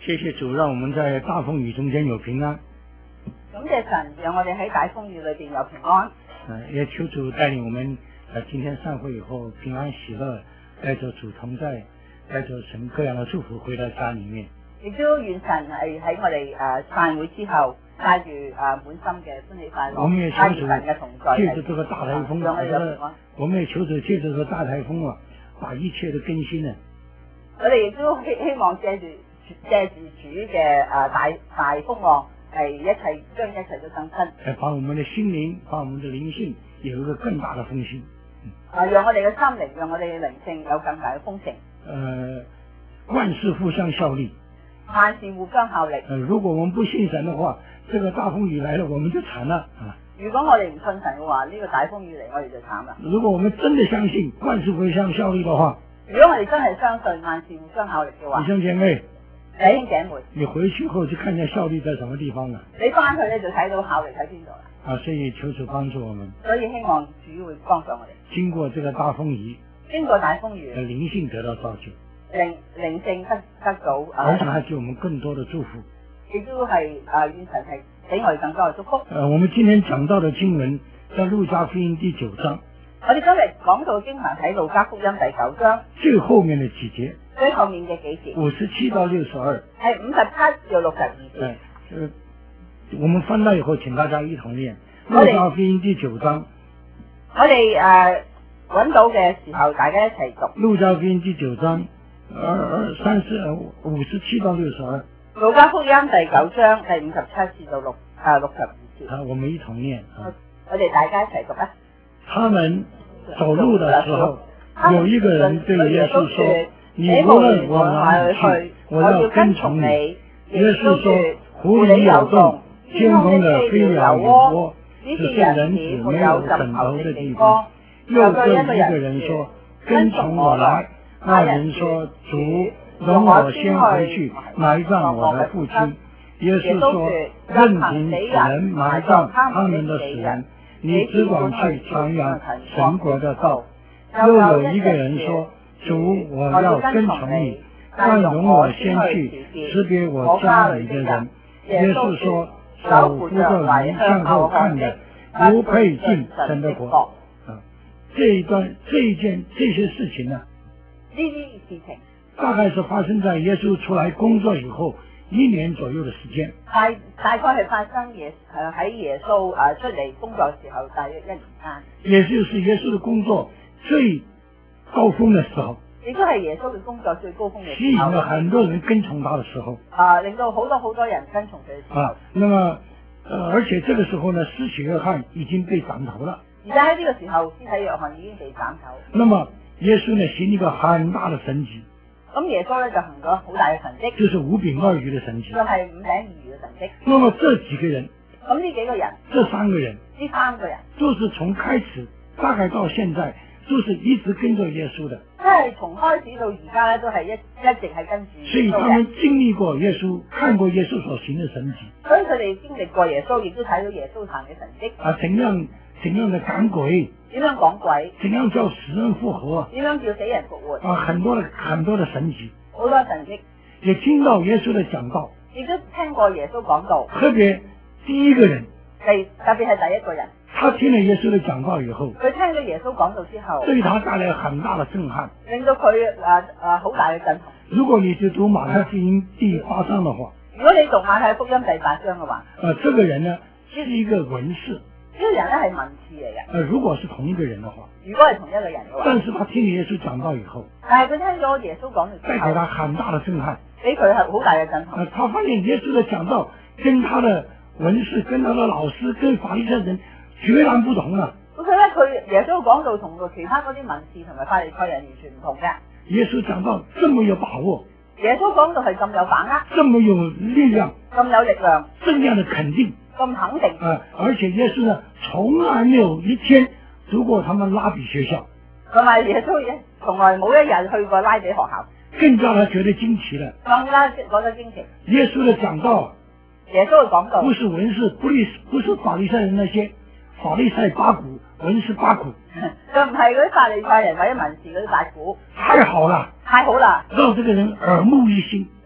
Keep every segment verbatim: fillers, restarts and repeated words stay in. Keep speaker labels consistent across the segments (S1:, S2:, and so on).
S1: 謝謝主，讓我們在大風雨中間有平安。
S2: 感謝神，讓我哋喺大風雨裏邊有平安。
S1: 呃，也求主帶領我們，呃，今天散會以後平安喜樂，帶着主同在，帶着神各樣的祝福回到家裏面。
S2: 亦都願神係喺我哋誒散會之後，帶住誒滿心嘅歡喜快樂，
S1: 我們也求主
S2: 神嘅同在，
S1: 借着這個大颱風，
S2: 讓我哋有平安。
S1: 我們也求主借着這個大颱風啊，把一切都更新了。
S2: 我哋亦都希希望借住借住主嘅誒大大風浪，係一切將一切都更新。
S1: 誒，把我們的心靈，把我們的靈性有一個更大的豐盛。
S2: 啊，讓我哋嘅心靈，讓我哋嘅靈性有更大嘅豐盛。
S1: 呃，萬事互相效力。
S2: 萬事互相效力。
S1: 呃，如果我們不信神的話，這個大風雨來了，我們就慘了啊！
S2: 如果我哋唔信神嘅話，呢、這個大風雨嚟，我哋就慘啦。
S1: 如果我們真的相信萬事互相效力的話，
S2: 如果我哋真係相信萬事互相效力嘅話，
S1: 弟兄姐妹，
S2: 弟兄姐妹，
S1: 你回去後就看見效力在什麼地方了？
S2: 你翻去咧就睇到效力喺邊度啦。
S1: 啊，所以求主幫助我們。
S2: 所以希望主會幫助我哋。
S1: 經過這個大風雨，
S2: 經過大風雨，
S1: 靈性得到造就。
S2: 靈靈性得得到，
S1: 而且還給我們更多的祝福。
S2: 亦都係誒願神係俾我哋更多嘅祝福。
S1: 呃，我們今天講到的經文在路加福音第九章。
S2: 我哋今日講到嘅經文喺路加福音第九章
S1: 最後面的幾節。
S2: 最後面嘅幾節。
S1: 五十七到六十二。
S2: 係五十七到六十二節。
S1: 誒，呃，我們翻到以後，請大家一同念路加福音第九章。
S2: 我哋誒揾到嘅時候，大家一齊讀。
S1: 路加福音第九章。二二三十五十七到六十二，
S2: 路加福音第九章第五十七至到六啊六十二節。
S1: 啊，我們一同念啊。
S2: 我哋大家一齊讀啊。
S1: 他們走路的時候，有一個人對耶穌說：你無論往哪裏去，我要跟從你。耶穌說：狐狸有洞，天空的飛鳥有窩，只是人子沒有枕頭的地方。又對一個人說：跟從我來。那人說：主，容我先回去埋葬我的父親。耶穌說：任憑死人埋葬他們的死人，你只管去傳揚神國的道。又有一個人說：主，我要跟從你，但容我先去識別我家裏的人。耶穌說：手扶着輪向後看的，不配進神的國。啊，這一段這一件這些事情呢？
S2: 呢啲事情
S1: 大概是發生在耶穌出來工作以後一年左右的時間。
S2: 大大概係發生耶誒喺耶穌誒出嚟工作嘅時候，大約一年間。
S1: 也就是耶穌的工作最高峰的時候。
S2: 亦都係耶穌嘅工作最高峰嘅時候。
S1: 吸引了很多人跟從他的時候。
S2: 啊，令到好多好多人跟從佢嘅時候。
S1: 啊，那麼，呃，而且這個時候呢，施洗約翰已經被斬頭了。
S2: 而家喺呢個時候，施洗約翰已經被斬頭。
S1: 那麼。耶穌呢行一個很大的神蹟，
S2: 咁耶穌呢就行咗好大嘅神蹟，
S1: 就是五餅二魚的神蹟，
S2: 就係五餅二魚嘅神蹟。
S1: 那麼這幾個人，
S2: 咁呢幾個人，
S1: 這三個人，
S2: 呢三個人，
S1: 就是從開始大概到現在，就是一直跟着耶穌的，
S2: 即係從開始到而家呢都係一一直係跟住。
S1: 所以他們經歷過耶穌，看過耶穌所行的神蹟，
S2: 所以佢哋經歷過耶穌，亦都睇到耶穌行嘅神蹟。
S1: 啊，怎樣怎樣的趕鬼？
S2: 點樣講鬼？
S1: 怎樣叫死人復活？
S2: 點樣叫死人復活？
S1: 啊，很多的很多的神蹟，
S2: 好多神蹟。
S1: 也聽到耶穌的講道，
S2: 亦都聽過耶穌講道。
S1: 特別第一個人，
S2: 係特別係第一個人，
S1: 他聽了耶穌的講道以後，
S2: 佢聽咗耶穌講道之後，
S1: 對他帶來很大的震撼，
S2: 令到佢誒誒好大嘅震撼。
S1: 如果你去讀馬太福音第八章的話，
S2: 如果你讀馬太福音第八章嘅話，
S1: 呃，這個人呢是一個文士。
S2: 呢個人咧係文士嚟嘅。
S1: 呃，如果是同一個人的話，
S2: 如果係同一個人嘅話，
S1: 但是他聽耶穌講道以後，
S2: 但係佢聽咗耶穌講完之後，
S1: 帶給他很大的震撼，
S2: 俾佢係好大嘅震撼。
S1: 呃，他發現耶穌的講道跟他的文士、跟他的老師、跟法利賽人截然不同啊。
S2: 咁所以咧，佢耶穌講道同其他嗰啲文士同埋法利賽人完全唔同嘅。
S1: 耶穌講道這麼有把握，
S2: 耶穌講道係咁有把握，
S1: 這麼有力量，
S2: 咁有力量，
S1: 這樣的肯定。
S2: 咁肯定，
S1: 啊、呃！而且耶穌呢，從來沒有一天讀過他們拉比學校，
S2: 同埋耶穌也從來冇一日去過拉比學校，
S1: 更加他覺得驚奇了，
S2: 更加覺得驚奇。
S1: 耶穌的講道，
S2: 耶穌嘅講道，
S1: 不是文士，不是不是法利賽人那些法利賽八股，文士八股，
S2: 就唔係嗰啲法利賽人或者文士嗰啲八股。
S1: 太好了，
S2: 太好啦，
S1: 讓這個人耳目一新，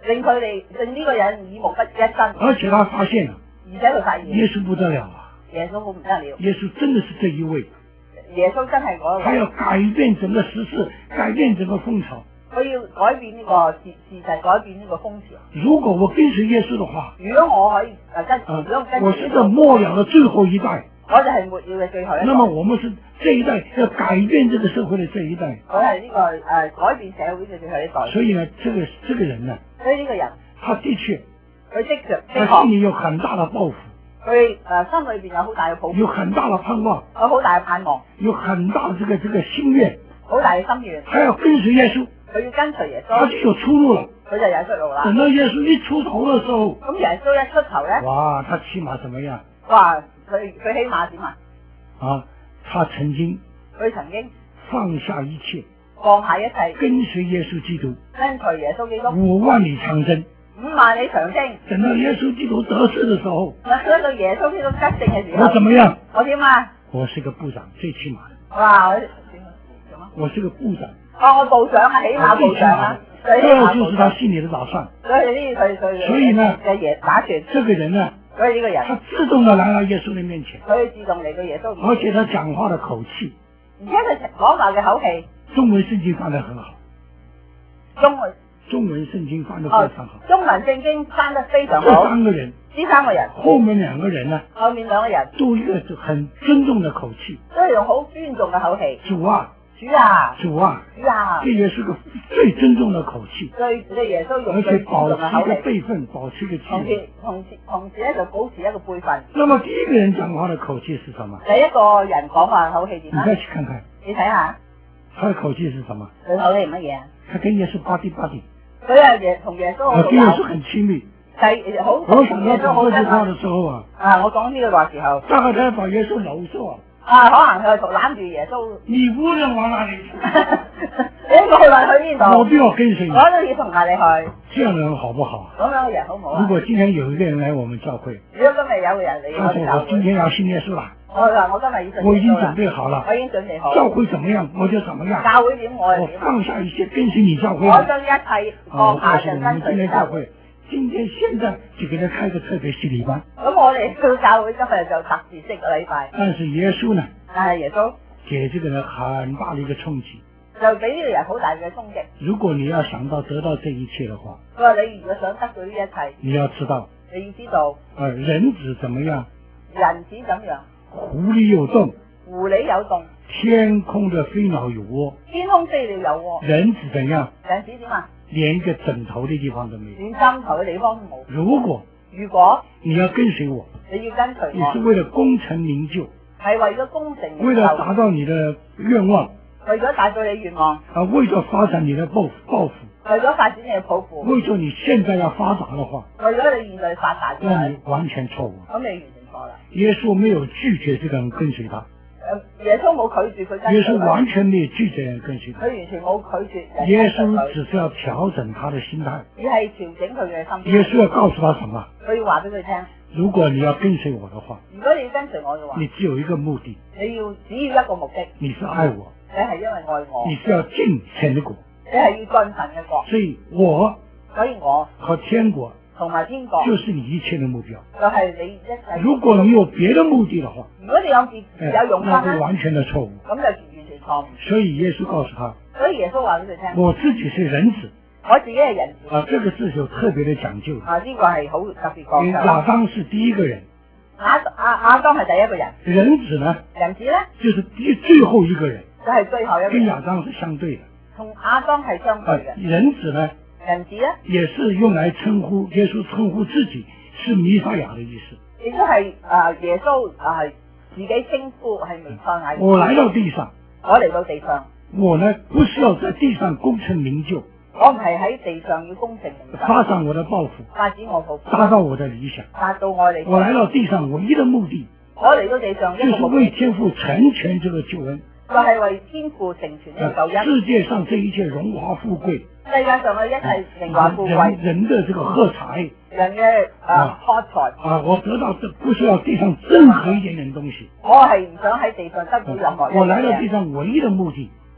S2: 令佢哋令呢個人耳目不一新。
S1: 而且他發現了，
S2: 而且佢發現
S1: 耶穌不得了啊！
S2: 耶穌好唔得了。
S1: 耶穌真的是這一位，
S2: 耶穌真係嗰個。
S1: 他要改變整個時勢，改變整個風潮。
S2: 佢要改變呢個事事實，改變呢個風潮。
S1: 如果我跟隨耶穌的話，
S2: 如果我可以誒跟，
S1: 啊
S2: 如果跟，
S1: 我是這末了的最後一代。
S2: 我就係末了嘅最後一代。
S1: 那麼我們是這一代要改變這個社會的這一代。
S2: 我係呢個誒、呃、改變社會嘅最後一代。
S1: 所以呢，這個這個人呢，
S2: 所以呢個人，
S1: 他的確，
S2: 佢的確，
S1: 他心裏有很大的抱負，
S2: 佢誒、呃、心裏邊有好大嘅抱負，
S1: 有很大的盼望，
S2: 有好大嘅盼望，
S1: 有很大的這個這個心願，
S2: 好大嘅心願，
S1: 他要跟隨耶穌，
S2: 佢要跟隨耶穌，
S1: 他就有出路了。
S2: 佢就有出路啦。
S1: 等到耶穌一出頭的時候，
S2: 咁耶穌一出頭咧，
S1: 哇，他起碼怎麼樣？
S2: 哇，佢佢起碼點啊？
S1: 啊，他曾經
S2: 佢曾經
S1: 放下一切，
S2: 放下一切，
S1: 跟隨耶穌基督，
S2: 跟隨耶穌基督，
S1: 五萬里長征，
S2: 五萬里長征。
S1: 等到耶穌基督得勢的時候，
S2: 等到耶穌基督得勝嘅時候，
S1: 我怎麼樣？
S2: 我點啊？
S1: 我是個部長，最起碼。
S2: 哇！我點啊？
S1: 我是個部長。
S2: 哦，我部長啊，起碼部長啊。
S1: 這就是他心裏的打算。
S2: 所以呢，佢佢
S1: 所以呢，
S2: 嘅嘢打算。
S1: 這個人呢，
S2: 所以呢個人，
S1: 他自動的來到耶穌的面前。
S2: 佢自動嚟到耶穌面前。
S1: 而且他講話的口氣，
S2: 而且佢講話嘅口氣，
S1: 中文聖經翻得很好。
S2: 中文
S1: 中文聖經翻得非常好。
S2: 哦、中文聖經翻得非常好。
S1: 這三個人，
S2: 呢三個人，
S1: 後面兩個人呢，
S2: 後面兩個人
S1: 都一個很尊重的口氣，
S2: 都係用好尊重嘅口氣。
S1: 主啊！
S2: 主啊！
S1: 主啊！
S2: 主啊！
S1: 這也是個最尊重的口氣。
S2: 對，對耶穌用
S1: 而且
S2: 最尊重
S1: 保持一個
S2: 嘅口氣。
S1: 輩分，保持一個
S2: 同時
S1: 氣。
S2: 同時同時咧就保持一個輩分。
S1: 那麼第一個人講話的口氣是什麼？
S2: 第一個人講話嘅口氣點啊？
S1: 你再去看看。
S2: 你睇下，
S1: 他的口氣是什麼？
S2: 佢口氣係乜嘢啊？
S1: 他跟耶穌巴蒂巴蒂。
S2: 佢係耶同耶穌好
S1: 跟耶穌很親密。
S2: 係好
S1: 我想到
S2: 同耶穌好
S1: 講這句話
S2: 親密。
S1: 的時候啊，
S2: 啊，我講呢句話時候，
S1: 大概他把耶穌摟住啊。
S2: 啊，可能佢就攬住耶穌。
S1: 你無論往哪裏去，
S2: 你無論去邊度，
S1: 我都要跟隨你。
S2: 我都要同埋你去。
S1: 這樣的人好不好？
S2: 咁樣嘅人好唔好啊？
S1: 如果今天有一個人來我們教會，
S2: 如果今日有個人嚟
S1: 他說我
S2: 我哋教會，
S1: 今天要信耶穌啦，
S2: 我話我今日要信耶穌啦，
S1: 我已經準備好了，
S2: 我已經準備好。
S1: 教會怎麼樣我就怎麼樣，
S2: 教會點我就
S1: 我
S2: 點。
S1: 放下一切跟隨你教會。
S2: 我將一切
S1: 啊，我
S2: 放下就
S1: 告訴你們
S2: 跟隨
S1: 今天教
S2: 教會。
S1: 會，今天現在就給他開個特別洗禮班。
S2: 咁我哋去教會今日就特別式嘅禮拜。
S1: 但是耶穌呢，
S2: 但係耶穌
S1: 給這個人很大的一個衝擊。
S2: 就俾呢個人好大嘅衝擊。
S1: 如果你要想到得到這一切的話，
S2: 佢話你如果想得到呢一切，
S1: 你要知道，
S2: 你要知道，
S1: 呃，人子怎麼樣？
S2: 人子怎樣？
S1: 狐狸有洞，
S2: 狐狸有洞，
S1: 天空的飛鳥有窩。
S2: 天空飛鳥有窩。
S1: 人子怎樣？
S2: 人子點啊？
S1: 連一個枕頭的地方都沒有。
S2: 連枕頭嘅地方都冇。
S1: 如果
S2: 如果
S1: 你要跟隨我，
S2: 你要跟隨
S1: 你是
S2: 我，
S1: 為了功成名就，
S2: 係為咗功成
S1: 為了達
S2: 名
S1: 到你的願望，
S2: 就，為咗達到你願望，
S1: 啊，為了發展你的抱抱負，
S2: 為咗發展你嘅抱負，
S1: 為咗你現在要發達的話，
S2: 為咗你現在發達
S1: 那
S2: 嘅
S1: 你，完全錯誤。
S2: 咁你完全錯啦。
S1: 耶穌沒有拒絕這個人跟隨他，
S2: 誒耶穌冇拒絕佢跟隨
S1: 耶穌
S2: 佢，
S1: 完全沒有拒絕人跟隨他。
S2: 佢完全冇拒絕人
S1: 耶穌
S2: 跟隨佢，
S1: 只是要調整他的心態。
S2: 只係調整佢嘅心。
S1: 耶穌要告訴他什麼？
S2: 佢要話俾佢聽，
S1: 如果你要跟隨我的話，
S2: 如果你要跟隨我嘅話，
S1: 你只有一個目的，
S2: 你要只要一個目的，
S1: 你是愛我，
S2: 你係因為愛我，
S1: 你是要進神的國。
S2: 你係要進神嘅國，
S1: 所以我
S2: 所以我
S1: 和天國
S2: 同埋天國
S1: 就是你一切的目標。
S2: 就係你一切。
S1: 如果你有別的目的的話，
S2: 如果你有別
S1: 哎
S2: 有用
S1: 那
S2: 心咧，
S1: 是完全的錯誤。
S2: 咁就完全錯誤。
S1: 所以耶穌告訴他，
S2: 所以耶穌話俾佢聽，
S1: 我自己是人子
S2: 我自己係人子。
S1: 啊，這個是有特別的講究的。
S2: 啊，呢個係好特別講
S1: 因為
S2: 究。
S1: 亞當是第一個人，
S2: 亞亞亞當係第一個人，
S1: 人子呢
S2: 人子咧
S1: 就是第最後一個人，
S2: 就係最後一個人，
S1: 跟亞當是相對的。
S2: 同亞當係相對
S1: 啊，
S2: 嘅。
S1: 人子呢
S2: 人子咧
S1: 也是用來稱呼耶穌稱呼自己是彌賽亞的意思。
S2: 亦都係啊耶穌啊自己稱呼係彌賽亞。
S1: 我來到地上，
S2: 我嚟到地上，
S1: 我呢不是要在地上功成名就，
S2: 我唔係喺地上要功成名就，
S1: 發展我的抱負，
S2: 發展我抱負，
S1: 達到我的理想。
S2: 達到我哋。
S1: 我來到地上唯一的目的，
S2: 我嚟到地上一
S1: 就是
S2: 個目的，
S1: 為天父成全這個救恩。
S2: 就係為天父成全呢個救恩。
S1: 世界上這一切榮華富貴，
S2: 世界上嘅一切榮華富
S1: 人
S2: 貴，
S1: 人的這個喝彩
S2: 人嘅啊喝彩，
S1: 啊，我得到這不是要地上任何一點點東西。
S2: 我係唔想喺地上得到任何一樣
S1: 我來到
S2: 嘢
S1: 地上唯一的目的，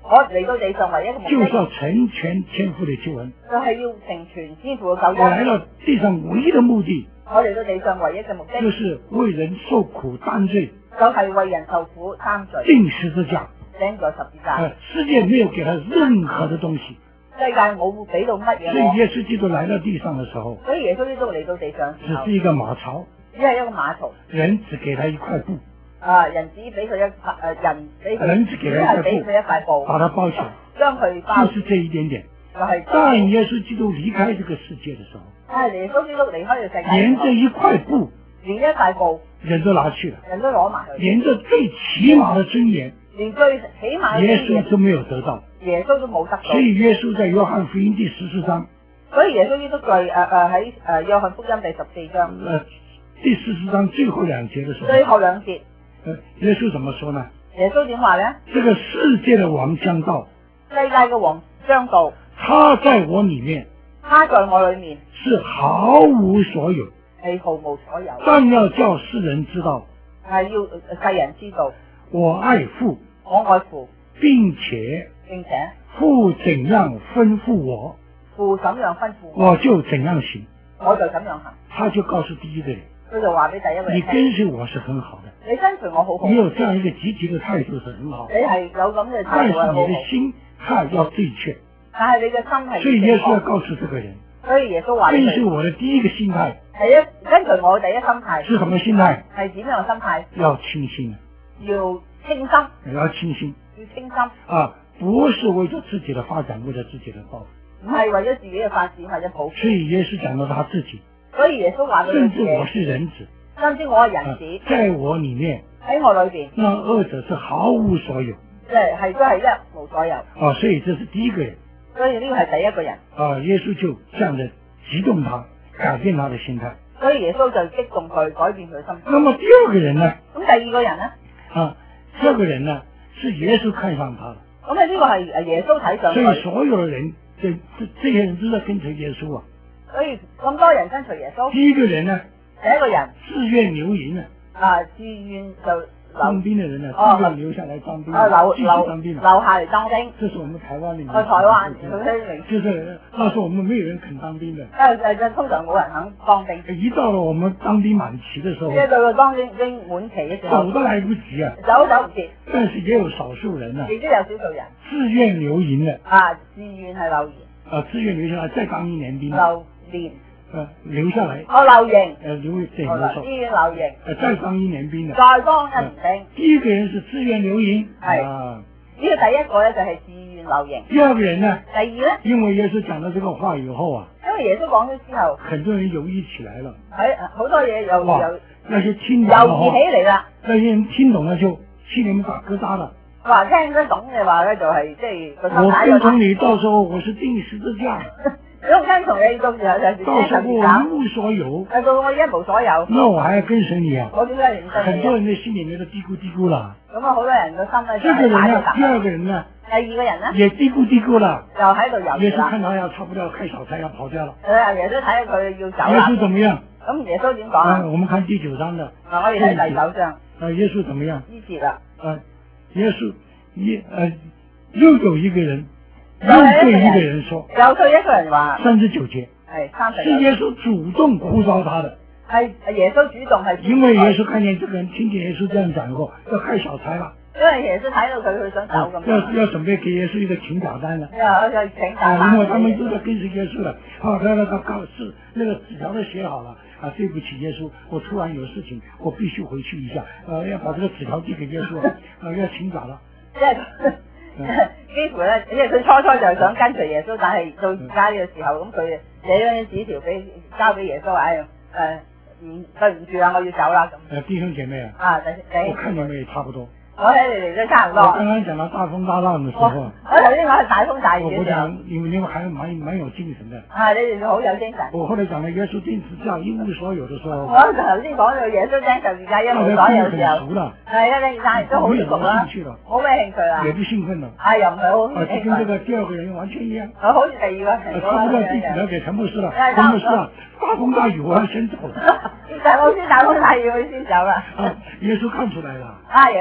S2: 我嚟到地上唯一嘅目的，
S1: 就是要成全天父的救恩。
S2: 就係要成全天父嘅救
S1: 我來
S2: 恩。
S1: 到地上唯一的目的，
S2: 我嚟到地上唯一嘅目的，
S1: 就是為人受苦擔罪，
S2: 就係為人受苦擔罪，
S1: 釘十字架。
S2: 釘在十字架。
S1: 呃，世界沒有給他任何的東西，
S2: 世界冇俾到乜嘢
S1: 所以
S2: 我，
S1: 耶穌基督來到地上的時候，
S2: 所以耶穌基督嚟到地上嘅時候，
S1: 只是一個馬槽，
S2: 只係一個馬槽。
S1: 人只給他一塊布，
S2: 啊！人只俾佢一塊誒人俾佢，
S1: 人只給
S2: 只
S1: 他一塊
S2: 係俾佢一塊布，
S1: 把它包起來，
S2: 將佢包，
S1: 就是這一點點。
S2: 就係
S1: 當耶穌基督離開這個世界的時候，
S2: 啊！耶穌基督離開呢個世界，
S1: 連這一塊布
S2: 連一塊布
S1: 人都拿去了，
S2: 人都攞埋去，
S1: 連這最起碼的尊嚴，
S2: 連最起碼嘅
S1: 耶
S2: 尊嚴
S1: 穌都沒有得到。
S2: 耶穌都冇得到。
S1: 所以耶穌在約翰福音第十四章，
S2: 所以耶穌基督在誒誒喺誒約翰福音第十四章，
S1: 呃，第十四章最後兩節的時候，
S2: 最後兩節，
S1: 呃，耶穌怎麼說呢？
S2: 耶穌點話咧？
S1: 這個世界的王將到，
S2: 世界嘅王將到，
S1: 他在我裏面
S2: 他在我裏面
S1: 是毫無所有，
S2: 係毫無所有，
S1: 但要叫世人知道，
S2: 係要世人知道
S1: 我愛父，
S2: 我愛父，
S1: 並且
S2: 並且
S1: 父怎樣吩咐我，
S2: 父怎樣吩咐我，
S1: 我就怎樣行。
S2: 我就怎樣行。
S1: 他就告訴第一個人，
S2: 佢就話俾第一個人
S1: 你
S2: 聽，
S1: 跟隨我是很好的，
S2: 你跟隨我好好，
S1: 你有這樣一個積極的態度是很好
S2: 你，係有咁嘅態
S1: 但是
S2: 度係好好
S1: 你的，心態要對確。
S2: 但係你嘅心係
S1: 所以耶穌要
S2: 正確。
S1: 告訴這個人，
S2: 所以耶穌話
S1: 跟
S2: 俾佢，
S1: 隨我的第一個心態
S2: 第一跟隨我第一心態
S1: 是什麼心態？
S2: 係點樣嘅心態？
S1: 要清心，
S2: 要清心，
S1: 要清心
S2: 要清心，
S1: 啊！不是為咗自己的發展，為咗自己的抱負。
S2: 唔係為咗自己嘅發展或者抱負。
S1: 所以耶穌講到他自己，
S2: 所以耶穌話俾佢
S1: 甚至我
S2: 自己，
S1: 是人子，
S2: 甚至我係人
S1: 啊
S2: 子，
S1: 在我裏面，
S2: 喺我裏邊，
S1: 那二者是毫無所有
S2: 即係係都係一無所有。
S1: 啊！所以這是第一個人
S2: 所以呢個係第一個人。
S1: 啊！耶穌就這樣的激動他，改變他的心態。
S2: 所以耶穌就激動佢，改變佢心態。
S1: 那麼第二個人呢？
S2: 咁第二個人咧，
S1: 啊，這個人呢是耶穌看上他的，
S2: 咁啊呢個係誒耶穌睇上
S1: 所以
S2: 佢，
S1: 所有的人，這這這些人都在跟隨耶穌啊。
S2: 所以咁多人跟隨耶穌。
S1: 第一個人呢，
S2: 第一個人
S1: 自願留營啊，
S2: 啊，自願就
S1: 當
S2: 留
S1: 兵的人呢，
S2: 哦
S1: 自願留下來當兵，
S2: 啊留
S1: 繼續
S2: 留
S1: 當兵
S2: 留
S1: 啊。
S2: 下嚟當兵。
S1: 這是我們台灣裏面，
S2: 啊，台灣佢啲明
S1: 就是那時候我們沒有人肯當兵的，
S2: 誒誒誒，通常冇人肯當兵。
S1: 一到了我們當兵滿期的時候
S2: 即，係到個當兵兵滿期嘅時候，
S1: 走都來不及啊。
S2: 走走唔切，
S1: 但是也有少數人呢，
S2: 亦都有少數人
S1: 自願留營的，
S2: 啊，自願係留營
S1: 啊，自願留下來再當一年兵，
S2: 留連，
S1: 呃，留下來，
S2: 我留營，
S1: 呃，留對
S2: 我
S1: 沒錯
S2: 留自願留營，
S1: 呃，再當一年兵的。
S2: 再當一年兵。
S1: 第一個人是自願留營，
S2: 係
S1: 啊，
S2: 呢個第一個咧就係自願留營。
S1: 第二個人呢，
S2: 第二咧，
S1: 因為耶穌講了這個話以後啊，
S2: 因為耶穌講咗之後，
S1: 很多人猶豫起來了，
S2: 喺好多嘢又
S1: 哇
S2: 又
S1: 那些聽懂了
S2: 猶豫起
S1: 哈，
S2: 嚟啦。
S1: 那些人聽懂了就心裏面打疙瘩了。
S2: 話聽得懂嘅話咧，就係即係個心
S1: 我
S2: 打咗
S1: 跟從你，到時候我是釘十字架，
S2: 如果跟從你到時候就係
S1: 到時候我
S2: 釘十字架，
S1: 一無所有，
S2: 誒到我一無所有，
S1: 那我還要跟隨你啊？
S2: 我點解認真
S1: 很多
S2: 你啊？
S1: 人的心裏面都嘀咕嘀咕了。
S2: 咁啊，好多人個心咧就
S1: 這個人
S2: 係打咗
S1: 呢，第二
S2: 突。
S1: 個人呢，
S2: 第二個人咧
S1: 也嘀咕嘀咕了。
S2: 就喺度猶豫啦。
S1: 耶穌看他要差不多要開小差，要跑掉了。
S2: 誒耶穌睇下佢要走
S1: 耶
S2: 啦
S1: 穌，怎麼樣？
S2: 咁耶穌點講
S1: 啊，
S2: 啊？
S1: 我們看第九章的。
S2: 嗱，我哋睇第九章
S1: 啊，耶穌怎麼樣？
S2: 呢節啦，
S1: 啊，耶穌耶呃又有一個人又
S2: 有一個
S1: 對一個
S2: 人
S1: 人說，
S2: 有對一個人話
S1: 三十九節
S2: 係三十
S1: 是耶穌主動呼召他的，
S2: 係耶穌主動係，
S1: 因為耶穌看見這個人，聽見耶穌這樣講以後，要開小差了，
S2: 因為耶穌睇到佢，佢想走
S1: 啊
S2: 咁
S1: 要
S2: 樣，
S1: 要準備給耶穌一個請假單了。
S2: 因為佢請假
S1: 啊，因為他們
S2: 單
S1: 都在跟隨耶穌了，啊，他那個告是那個紙條都寫好了，啊，對不起耶穌，我突然有事情，我必須回去一下，呃，要把這個紙條寄給耶穌，啊，要請假了。
S2: 即係幾乎咧，因為佢初初就係想跟隨耶穌，但係到而家呢個時候，咁佢寫咗張紙條俾交俾耶穌，哎呀，誒唔對唔住啊，我要走啦咁。
S1: 呃，弟兄姐妹啊，
S2: 啊，第第
S1: 我看你們也差不多。
S2: 我睇你哋都差唔
S1: 我
S2: 多。
S1: 剛剛講到大風大浪的時
S2: 我
S1: 候，
S2: 我頭先講係大風大雨
S1: 我我
S2: 嘅時候，
S1: 講你們你們還蠻蠻有精神的。
S2: 啊，你哋好有精神。
S1: 我後來講到耶穌釘十字架一無所有的時候，
S2: 我頭先講到耶穌釘十字架一無所有嘅時候，
S1: 很熟了，
S2: 係啊，你但係都好
S1: 沒有
S2: 熟啦
S1: 興，趣了，
S2: 冇咩興趣啦
S1: 也，不興奮了。
S2: 啊又唔係好
S1: 啊，就
S2: 興奮，
S1: 跟這個第二個人完全一樣。
S2: 我好似第二個
S1: 啊，
S2: 人
S1: 差不多第幾
S2: 樣
S1: 條給陳牧師了，
S2: 哎
S1: 陳牧師啊，大風大雨我要先走了。
S2: 但係我先大風大雨佢先走啦。
S1: 啊，耶穌看出來了，
S2: 啊，耶穌睇出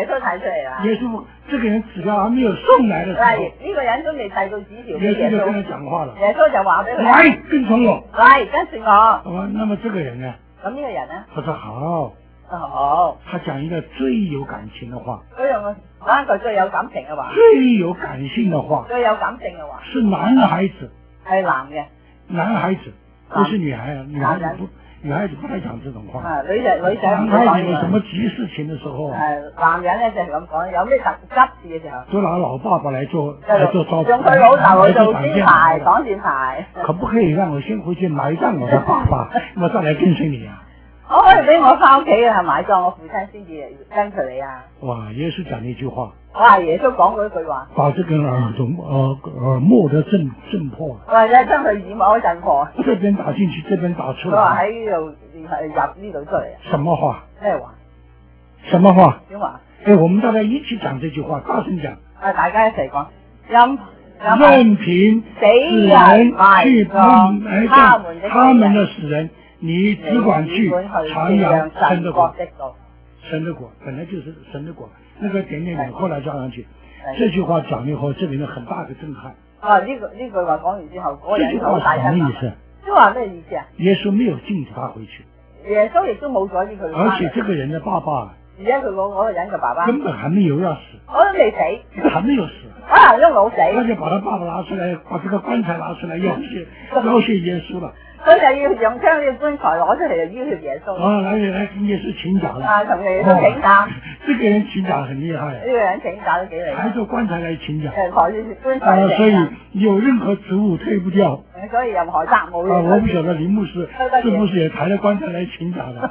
S2: 出嚟啦。
S1: 耶穌，這個人紙條還沒有送來的時候，
S2: 呢個人都未遞到紙條俾
S1: 耶
S2: 耶穌，
S1: 穌就跟他講話了。
S2: 耶穌就話俾佢：
S1: 來，跟從我。
S2: 來，跟住我。
S1: 哦，那麼這個人呢？
S2: 咁呢個人呢？
S1: 他說好。
S2: 好。
S1: 他講一個最有感情的話。
S2: 佢用講一個最有感情嘅話。
S1: 最有感性的話。
S2: 最有感性嘅話。
S1: 是男孩子。
S2: 係男嘅。
S1: 男孩子，不是女孩啊，女孩子不。女孩子不太講這種話。啊，
S2: 女仔女仔唔
S1: 講。男孩子有什麼急事情的時候啊？
S2: 係男人咧就係咁講，有咩急急事嘅時候，
S1: 就拿老爸爸來做來做招，
S2: 用佢老豆去做先牌擋箭牌。
S1: 可不可以讓我先回去埋葬我的爸爸，我再來跟隨你啊？
S2: 可唔可以俾我翻屋企啊？埋葬我父親先至跟隨你啊？哇！
S1: 耶穌講呢句話。
S2: 哇！耶穌講嗰句話。把
S1: 這根耳朵呃耳膜的震震破。
S2: 或者將佢耳膜震破。
S1: 這邊打進去，這邊打出來。
S2: 佢話喺呢度係入呢度出嚟。
S1: 什麼話？
S2: 咩話？
S1: 什麼話？
S2: 點話？
S1: 誒，我們大家一起講這句話，大聲講。
S2: 啊！大家一齊講。任
S1: 任憑死人去埋葬他們的死人，你只管去傳揚神的國。神的國本來就是神的國，那個點點點後來加上去，這句話講以後，這裡面很大的震撼。啊，呢個呢句話講完之後，嗰個人好大震撼。這句話什麼意思？即係話咩意思啊？耶穌沒有禁止他回去。耶穌亦都冇阻止佢。而且這個人的爸爸，而且佢嗰嗰個人嘅爸爸根本還沒有要死，我都未死，還沒有死，可能都冇死。他就把他爸爸拿出來，把這個棺材拿出來要挾要挾耶穌了。佢就要用將呢個棺材攞出嚟就要挾耶穌。啊，來來跟耶穌請假了。啊，同耶穌請假。這個人請假很厲害。呢個人請假都幾厲害。抬着棺材來請假。誒，抬住棺材請假。啊，所以有任何職務推不掉。所以任何職務。啊，我不曉得林牧師是不是也抬着棺材來請假的。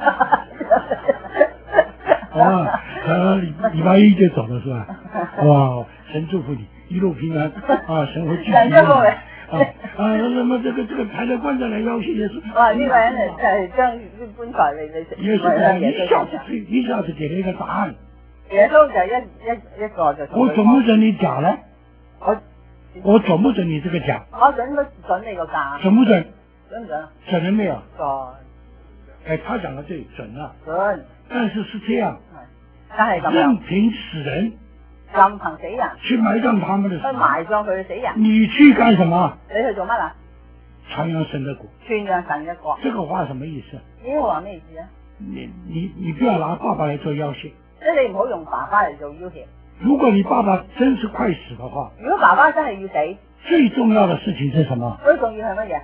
S1: 啊，呃，禮拜一就走了是吧？哇，神祝福你一路平安啊，神會繼續。啊啊！那麼這個這個抬着棺材來要挾耶穌。哇！呢個人就係將棺材嚟嚟。耶穌一下子一下子給了一個答案。耶穌就一一一個就。我準不準你假呢？我我準不準你這個假？我準不準你個假？準不準？準唔準？準了沒有？準。哎，他講到這裡準了。準。但是是這樣。但係咁樣。任憑死人。任憑死人去埋葬他們的死人，去埋葬佢嘅死人。你去幹什麼？你去做乜啊？傳揚神的國。傳揚神嘅國。這個話什麼意思？呢個話咩意思啊？你你你不要拿爸爸來做要挾。即係你唔好用爸爸嚟做要挾。如果你爸爸真是快死的話，如果爸爸真係要死，最重要的事情是什麼？最重要係乜嘢？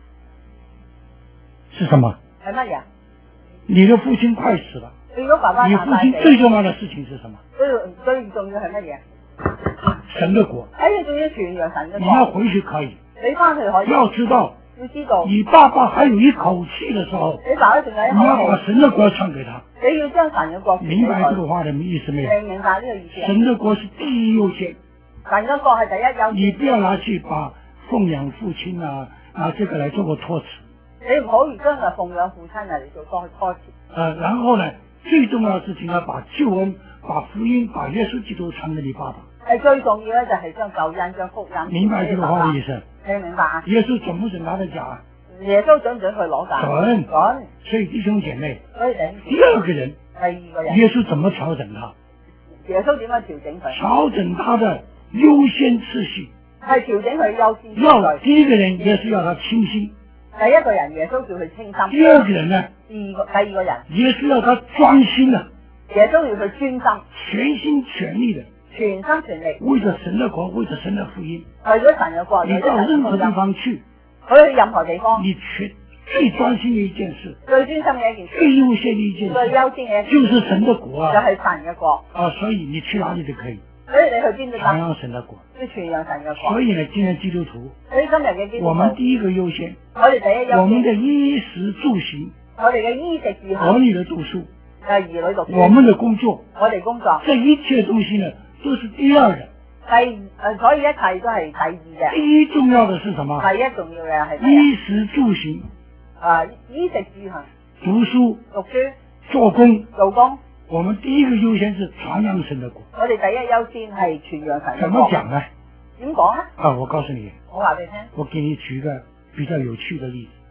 S1: 是什麼？係乜嘢？你的父親快死了。如果爸爸你父親最重要的事情是什麼？最最重要係乜嘢？神的國。哎，你仲要傳揚神嘅國。你要回去可以。你翻去可以。要知道。要知道。你爸爸還有一口氣的時候，你爸爸仲有一口氣。你要把神的國傳給他。你要將神嘅國。明白這個話的意思沒有？明明白呢個意思。神的國是第一優先。神嘅國係第一優先。你不要拿去把奉養父親啊，拿這個來做個託詞。你唔好將個奉養父親啊嚟做個託詞。呃，然後呢？最重要的事情要把救恩、把福音、把耶穌基督傳給你爸爸。係最重要咧，就係將救恩、將福音。明白這個話的意思？你明白啊？耶穌準不準拿得假？耶穌準唔準去攞假？準。準。所以弟兄姐妹，所以第二個人，第二個人，耶穌怎麼調整他？耶穌點樣調整佢？調整他的優先次序。係調整佢優先次序。要第一個人，耶穌要他清心。第一個人，耶穌叫佢清心。第二個人呢？第二個第二個人，耶穌要他專心啊！耶穌要佢專心，全心全力的，全心全力，為咗神的國，為咗神的福音，為咗神嘅國。你到任何地方去，去任何地方，你全最專心嘅一件事，最專心嘅一件事，最優先嘅一件事，最優先嘅，就是神的國啊！就係神嘅國啊！所以你去哪裡都可以。所以你去邊度？傳揚神的國，即係傳揚神嘅國。所以呢，今日基督徒，所以今日嘅基督徒，我們第一個優先，我哋第一優先，我們的衣食住行。我哋嘅衣食住行，兒女的讀書，誒兒女讀書，我們的工作，我哋工作，這一切東西呢，都是第二嘅。第誒，所以一切都係第二嘅。第一重要的是什麼？第一重要嘅係衣食住行。啊，衣食住行。讀書，讀書，做工，做工。我們第一個優先是傳揚神的國。我哋第一優先係傳揚神的國。怎麼講呢？點講呢？啊，我告訴你。我話俾你聽。我給你舉一個比較有趣的例子。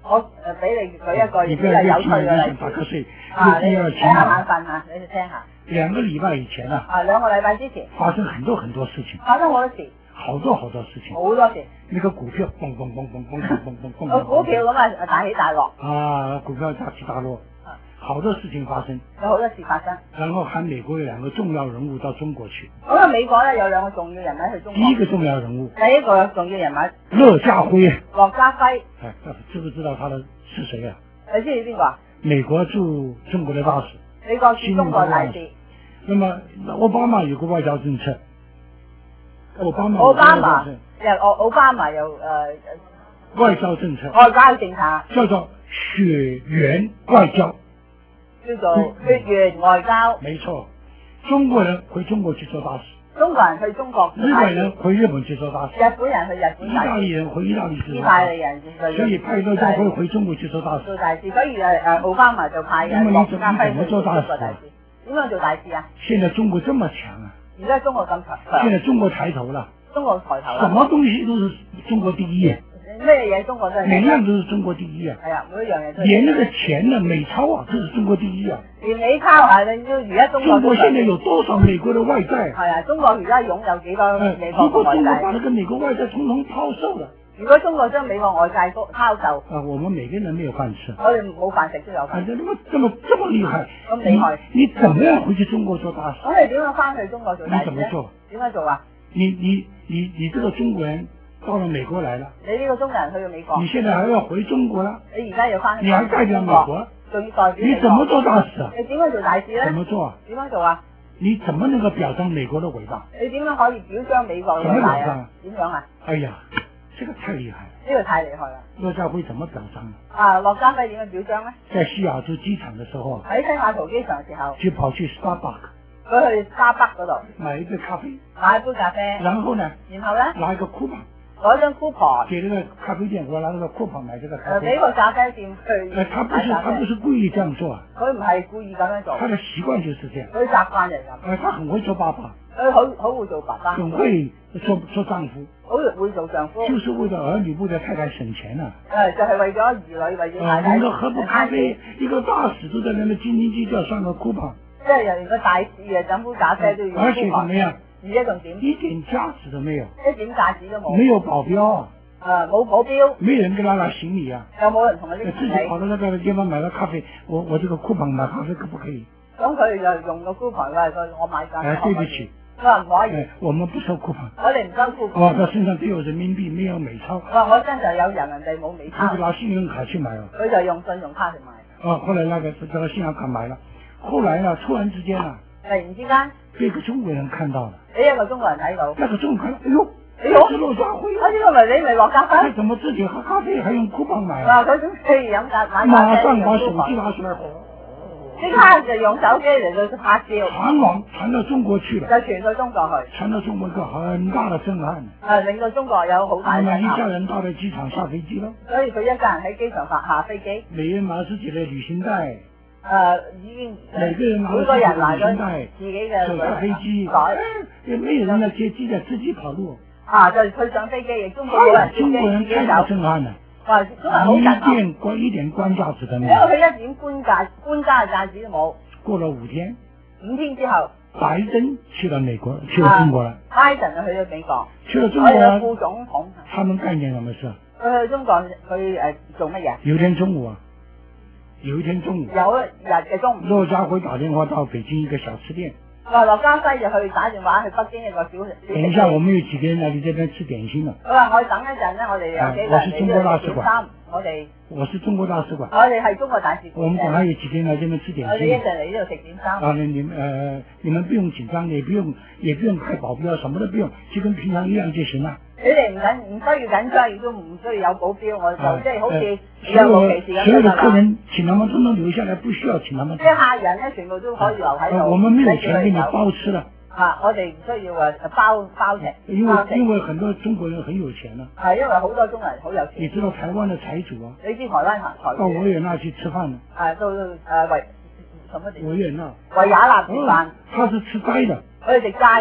S2: 我誒俾你舉一個
S1: 你
S2: 比較有趣嘅例子。
S1: 打瞌睡，
S2: 啊，你
S1: 又要
S2: 睇下眼
S1: 錢。
S2: 瞓啊，你哋聽下。
S1: 兩個禮拜以前啊，
S2: 啊，兩個禮拜之前
S1: 發生很多很多事情，
S2: 發生好多事，
S1: 好多好多事情。
S2: 好多事。
S1: 那個股票嘣嘣嘣嘣嘣嘣嘣嘣
S2: 個股票咁啊大起大落。
S1: 啊，股票大起大落，好多事情發生。
S2: 有好多事發生。
S1: 然後還美國有兩個重要人物到中國去。
S2: 咁啊，美國咧有兩個重要人物去中國。
S1: 第一個重要人物，
S2: 第一個重要人物，
S1: 樂家輝。
S2: 樂家輝。
S1: 哎，知不知道他的是誰啊？
S2: 你知唔知邊個啊？
S1: 美國駐中國的大使。
S2: 美國駐中國大使。那
S1: 麼奧巴馬有個外交政策。奧巴馬。
S2: 奧巴馬又奧奧巴馬又誒。
S1: 外交政策。
S2: 外交政策。
S1: 叫做血緣外交。
S2: 叫做血緣外交。
S1: 沒錯，中國人回中國去做大使。
S2: 中國人去中國。
S1: 日本人回日本去做大使。
S2: 日本人去日本。
S1: 意大利人回意大利去做
S2: 意
S1: 大使。
S2: 大利人去。
S1: 所以派樂家輝回中國去做大使。
S2: 做大使，所以誒誒奧巴馬就派人樂家輝去做大使。點樣做大使啊？
S1: 現在中國這麼強啊！
S2: 而家中國咁強。
S1: 現在中國抬頭了。
S2: 中國抬頭啦。
S1: 什麼東西都是中國第一啊！
S2: 咩嘢中國都係。
S1: 每樣都是中國第一啊！
S2: 係啊，每一樣嘢都。
S1: 連那個錢呢，美鈔啊，都是中國第一啊！
S2: 連美鈔啊，你都而家中國。
S1: 中國現在有多少美國的外債？
S2: 係啊，中國而家擁有幾多美國嘅外債？
S1: 如果中國把那個美國外債統統拋售了。
S2: 如果中國將美國外債都拋售，
S1: 啊，我們每個人沒有飯吃。
S2: 我哋冇飯食都有飯。
S1: 啊，這麼這麼這麼厲害，
S2: 咁厲害，
S1: 你怎麼樣回去中國做大使？
S2: 我哋點樣翻去中國做大使？
S1: 你怎麼做？
S2: 點樣做啊？
S1: 你你你你這個中國人到了美國來了，
S2: 你呢個中國人去到美國，
S1: 你現在還要回中國啦？
S2: 你而家要翻去，
S1: 你還代表美國？
S2: 仲要代表美國？
S1: 你怎麼做大使啊？
S2: 你點樣做大使咧？
S1: 怎麼做啊？
S2: 點樣做啊？
S1: 你怎麼能夠表彰美國的偉大？
S2: 你點樣可以表彰美國嘅偉大啊？點樣啊？
S1: 哎呀，這個太厲害了！
S2: 呢個太厲害啦！
S1: 樂家輝怎麼表彰啊？
S2: 啊，樂家輝點樣表彰咧？
S1: 在西雅圖機場的時候，
S2: 喺西雅圖機場嘅時候，
S1: 就跑去 Starbucks，
S2: 佢去沙北嗰度
S1: 買一杯咖啡，
S2: 買一杯咖啡，
S1: 然後呢，
S2: 然後咧
S1: 拿一個 coupon，
S2: 攞張 coupon，
S1: 給那個咖啡店，我拿那個 coupon 買這個咖
S2: 誒，
S1: 啡。
S2: 俾個咖啡店去。
S1: 誒，他不是他不是故意這樣做啊，
S2: 佢唔係故意咁樣做，
S1: 他的習慣就是這樣。
S2: 佢習慣就係咁。
S1: 誒，他很會做爸爸，
S2: 佢好好會做爸爸，
S1: 很會做做丈夫，
S2: 好會做丈夫，
S1: 就是為了兒女為了太太省錢啊。
S2: 誒，就係為咗兒女，為咗太太。
S1: 啊，一個喝杯咖啡，一個大使都在那邊斤斤計較算個 coupon。
S2: 即係連個大使嘅整杯咖啡都要。
S1: 而且怎麼樣？
S2: 而且仲點？
S1: 一點價值都沒有。
S2: 一點價值都冇。
S1: 沒有保鏢啊。
S2: 誒，冇保鏢。
S1: 沒人跟他拿行李啊。
S2: 有冇人同佢拎行李？
S1: 自己跑到那個地方買了咖啡，我我這個 coupon 買咖啡可不可以？
S2: 咁佢就用個 coupon 話佢我買咖啡。
S1: 誒，對不起。
S2: 佢話唔可以。
S1: 誒，我們不收 coupon。
S2: 我哋唔收 coupon。
S1: 我他身上只有人民幣，沒有美鈔。
S2: 我我身上有人民幣冇美鈔。
S1: 他就拿信用卡去買了。
S2: 佢就用信用卡去買。
S1: 啊，後來那個這個信用卡買了，後來呢，突然之間啊，
S2: 突然之間，
S1: 被一個中國人看到了。
S2: 俾一個中國人睇到。
S1: 那個中國人，哎呦，
S2: 哎呦，
S1: 是樂家輝。
S2: 啊，呢個咪你咪樂家輝？
S1: 他怎麼自己喝咖啡還用 coupon 買啊？
S2: 啊，佢總可以飲咖買咖啡。
S1: 馬上把手機拿出來，
S2: 即刻就用手機嚟到拍照。
S1: 傳網傳到中國去了。
S2: 就傳到中國去。
S1: 傳到中國一個很大的震撼。
S2: 啊，令到中國有好大震撼。
S1: 一家人到了機場下飛機咯。
S2: 所以佢一家人喺機場下下飛機。
S1: 每人拿自己的旅行袋。
S2: 誒，已經
S1: 每個人拿自己的旅行袋，
S2: 自己嘅
S1: 手下飛機，也沒有人來接機的，自己跑路。
S2: 啊，就佢上飛機，亦中國冇人接機，
S1: 中國人太大震撼了。
S2: 哇，中國人好震撼。
S1: 一點官一點官價值都沒有。
S2: 因為佢一點官價官家嘅價值都冇。
S1: 過了五天。
S2: 五天之後。
S1: 拜登去了美國，去了中國了。
S2: 拜登就去咗美國。
S1: 去了中國了。
S2: 副總統。
S1: 他們幹件什麼事？
S2: 佢去中國，佢誒做乜嘢？
S1: 有一天中午啊。有一天中午，
S2: 有一日嘅中午，
S1: 樂家輝打電話到北京一個小吃店。
S2: 話樂家輝就去打電話去北京一個小食店。
S1: 等一下，我們有幾個人嚟你這邊吃點心啦。
S2: 佢話我等一陣咧，我哋有幾個人嚟呢度點心。我哋
S1: 我是中國大使館。
S2: 我哋係中國大使館。
S1: 我們等下有幾個人嚟這邊吃點心。
S2: 我哋一陣嚟呢度食點心。
S1: 啊，你你們呃，你們不用緊張，也不用也不用派保鏢，什麼都不用，就跟平常一樣就行啦。
S2: 你哋唔緊唔需要緊張，亦都唔需要有保鏢，我就即係好似
S1: 若無
S2: 其事咁
S1: 所有的客人請他們通通留下來，不需要請他們。
S2: 即係客人咧，全部都可以留喺度。
S1: 我們沒有錢給你包吃了。
S2: 啊，我哋唔需要話包包食。
S1: 因為因為很多中國人很有錢啦。
S2: 係因為好多中國人好有錢。
S1: 你知道台灣的財主啊？
S2: 你知台灣財財主。
S1: 到維也納去吃飯呢。
S2: 啊，到誒維什麼地？
S1: 維也納。
S2: 維也納食飯。
S1: 他是吃齋的。
S2: 佢哋食齋嘅。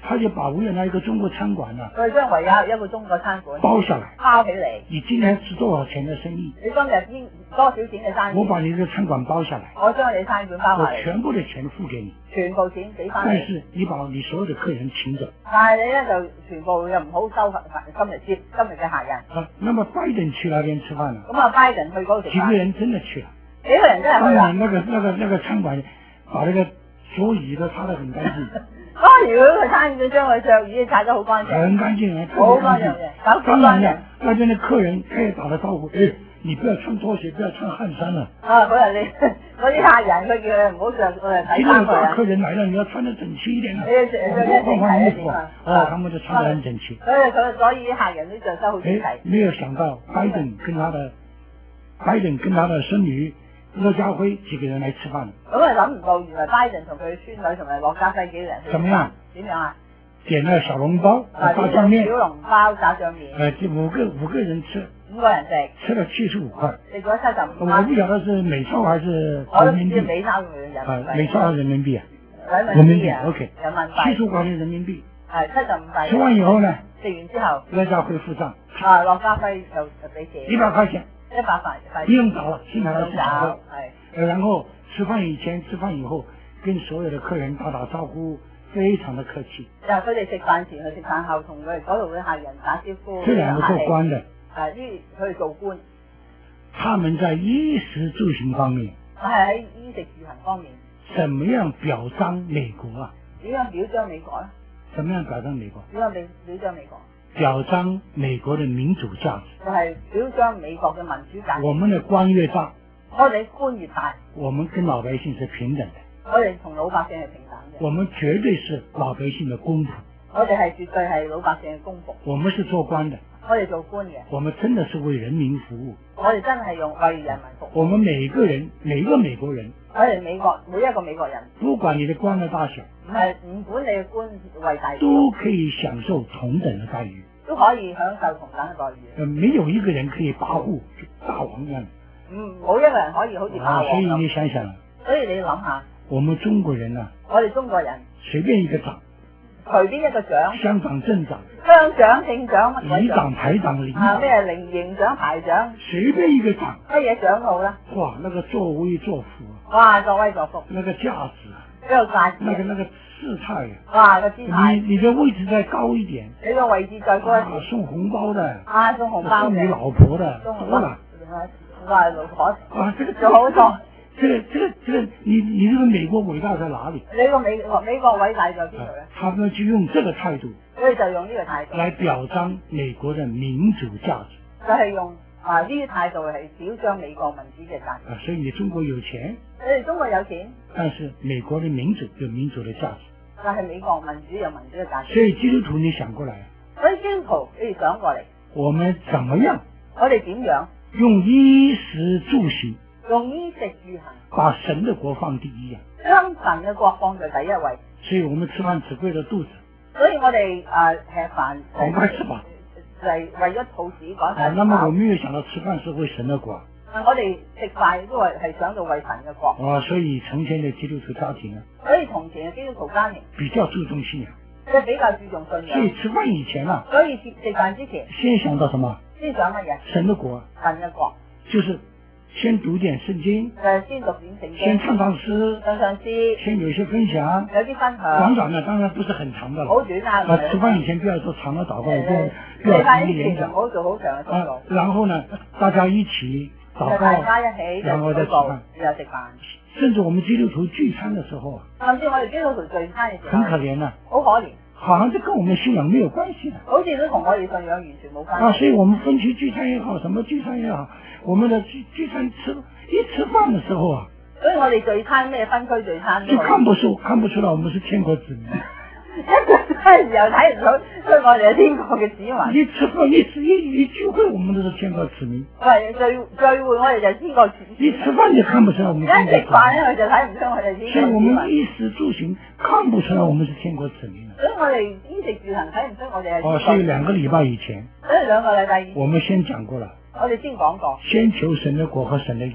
S1: 他就把維也納一個中國餐館啊，
S2: 佢將維也納一個中國餐館
S1: 包下來，
S2: 包起嚟。
S1: 你今年是多少錢的生意？
S2: 你今日應多少錢嘅生意？
S1: 我把你這個餐館包下來，
S2: 我將你餐館包下
S1: 我
S2: 嚟，
S1: 全部的錢付給你，
S2: 全部錢俾翻
S1: 但
S2: 你。
S1: 是你把你所有的客人請走。
S2: 但係你咧就全部又唔好收今日接今日嘅客人。
S1: 啊，那麼拜登去那邊吃飯了，
S2: 咁啊，拜登去嗰度食飯，
S1: 幾個人真的去了。
S2: 幾個人真係
S1: 當
S2: 去啦。
S1: 然那個那個那個餐館把那個桌椅都擦得很乾淨。
S2: 當然佢個餐館將佢桌椅擦得好乾淨，
S1: 很乾淨啊，
S2: 好乾淨嘅，搞
S1: 當然了，
S2: 乾淨。
S1: 那邊的客人他也打了招呼，哎，你不要穿拖鞋，不要穿汗衫了。
S2: 啊，嗰日你嗰啲客人佢叫你唔好着誒睇
S1: 今天
S2: 衫佢啊。
S1: 大客人來了，你要穿得整齊一點啊，
S2: 你要着着得整齊一點啊。
S1: 哦，他們就穿得很整齊。
S2: 所以佢所以啲客人都着得好整齊
S1: 哎，。沒有想到拜登跟他的拜登跟他的孫女樂嘉輝幾個人來吃飯。
S2: 咁啊諗唔到，原來拜登同佢孫女同埋樂嘉輝幾個人去食飯。
S1: 怎麼樣？
S2: 點樣啊？
S1: 點了小籠包、
S2: 啊，
S1: 炸醬面，
S2: 小籠包、炸醬面。
S1: 呃，這五個五個人吃，
S2: 五個人食，
S1: 吃了七十五塊。
S2: 食咗七十五
S1: 我不曉得是美鈔還是
S2: 我都
S1: 人民幣。
S2: 唔知美鈔定人民
S1: 啊，
S2: 幣。
S1: 美鈔還是人民幣啊？
S2: 人民幣啊。
S1: OK，
S2: 人民幣。
S1: 七十五塊錢人民幣。
S2: 係七十五塊。
S1: 吃完以後呢？
S2: 食完之後。
S1: 樂嘉輝付賬。
S2: 啊，樂嘉輝就就俾錢。
S1: 一百塊錢。
S2: 一百塊塊。
S1: 不用找了，進來了
S2: 不用找，係。
S1: 呃，然後吃飯以前、吃飯以後，跟所有的客人打打招呼，非常的客氣。
S2: 就係佢哋食飯前去食飯後，同佢哋嗰度嘅客人打招呼。
S1: 這兩個做官的。
S2: 啊，呢佢哋做官。
S1: 他們在衣食住行方面。
S2: 係喺衣食住行方面。
S1: 怎麼樣表彰美國啊？
S2: 點樣表彰美國咧？
S1: 怎麼樣表彰美國？
S2: 點樣表表彰美國？
S1: 表彰美國的民主價值。
S2: 就係表彰美國嘅民主價值。
S1: 我們的官越大，
S2: 我哋官越大，
S1: 我們跟老百姓是平等的。
S2: 我哋同老百姓係平等嘅。
S1: 我們絕對是老百姓的公僕。
S2: 我哋係絕對係老百姓嘅公僕。
S1: 我們是做官的。
S2: 我哋做官嘅。
S1: 我們真的是為人民服務。
S2: 我哋真係用為人民服務。
S1: 我們每一個人，每一個美國人。
S2: 我哋美國每一個美國人。
S1: 不管你的官的大小。
S2: 唔係唔管你嘅官為大小。
S1: 都可以享受同等的待遇。
S2: 都可以享受同等嘅待遇。
S1: 呃，沒有一個人可以跋扈大王一樣。
S2: 嗯，冇一個人可以好似霸王咁。
S1: 所以你想想。
S2: 所以你諗下。
S1: 我們中國人啊。
S2: 我哋中國人。
S1: 隨便一個長。
S2: 隨便一個長。
S1: 鄉長鎮長。
S2: 鄉長姓長乜鬼
S1: 里長排長里長。
S2: 啊咩領營長排長。
S1: 隨便一個長。
S2: 乜嘢長老啦？
S1: 哇，那個作威作福啊。
S2: 哇，作威作福。
S1: 那個價值。
S2: 呢個價值。
S1: 那個那個姿態啊。
S2: 哇，個姿態。
S1: 你你的位置再高一點。
S2: 你個位置再高一點。
S1: 送紅包的。
S2: 啊，送紅包嘅。
S1: 送你老婆的。
S2: 送紅包。哇，老婆。
S1: 啊，這個
S2: 做好多。
S1: 這個這個這個，你你這個美國偉大在哪裏？
S2: 你個美國美國偉大在邊度咧？
S1: 他們就用這個態度，
S2: 所以就用呢個態度
S1: 來表彰美國的民主價值。
S2: 就係用啊呢啲態度係表彰美國民主嘅價值。
S1: 啊，所以你中國有錢，
S2: 你哋中國有錢，
S1: 但是美國的民主有民主的價值。
S2: 但係美國民主有民主嘅價值。
S1: 所以基督徒你想過來，
S2: 所以基督徒你哋想過嚟，
S1: 我們怎麼樣？
S2: 我哋點樣
S1: 用衣食住行？
S2: 用衣食住行，
S1: 把神的國放第一啊！
S2: 將神嘅國放在第一位。
S1: 所以我們吃飯只為了肚子。
S2: 所以我哋誒吃飯
S1: 趕快吃吧，
S2: 就係為咗肚子趕快。
S1: 啊，那麼我沒有想到吃飯是為神的國。
S2: 啊，我哋食飯都係係想到為神嘅國。
S1: 啊，所以從前的基督徒家庭啊，
S2: 所以從前嘅基督徒家庭
S1: 比較注重信仰，
S2: 即係比較注重信仰。
S1: 所以吃飯以前啊，
S2: 所以食食飯之前
S1: 先想到什麼？
S2: 先想乜嘢？
S1: 神的國。
S2: 神嘅國。
S1: 就是先讀點聖經，
S2: 誒，先讀點聖經，
S1: 先唱唱詩，
S2: 唱唱詩，
S1: 先有些分享，
S2: 有啲分享。
S1: 短短的當然不是很長的了。
S2: 好短啊！
S1: 啊，吃飯以前不要做長的禱告，不要不要長的演講。
S2: 唔好做好長嘅禱告。
S1: 啊，然後呢，大家一起禱告，
S2: 大家一起
S1: 然後再吃飯，
S2: 然後食飯。
S1: 甚至我們基督徒聚餐的時候啊，
S2: 甚至我哋基督徒聚餐嘅時候，
S1: 很可憐啊，
S2: 好可憐，
S1: 好像這跟我們信仰沒有關係的。
S2: 好似都同我哋信仰完全冇關係。
S1: 啊，所以我們分區聚餐也好，什麼聚餐也好，我們的聚聚餐吃一吃飯的時候啊，
S2: 所以我哋聚餐咩分區聚餐，
S1: 就看不出看不出來我們是天國子民。
S2: 一聚餐嘅時候睇唔到，所以我哋係天國嘅子民。
S1: 一吃飯一吃一一聚會，我們都是天國子民。
S2: 喂，聚聚會我哋就係天國子民。
S1: 一吃飯就看不出來我們是天國子民。
S2: 一食飯咧，佢就睇唔出我哋係天國子民。
S1: 所以我們衣食住行看不出來我們是天國子民。
S2: 所以我哋衣食住行睇唔出我哋係天國子民。
S1: 哦，所以兩個禮拜以前，
S2: 所以兩個禮拜以前，
S1: 我們先講過了。
S2: 我哋先講過。
S1: 先求神的國和神的義。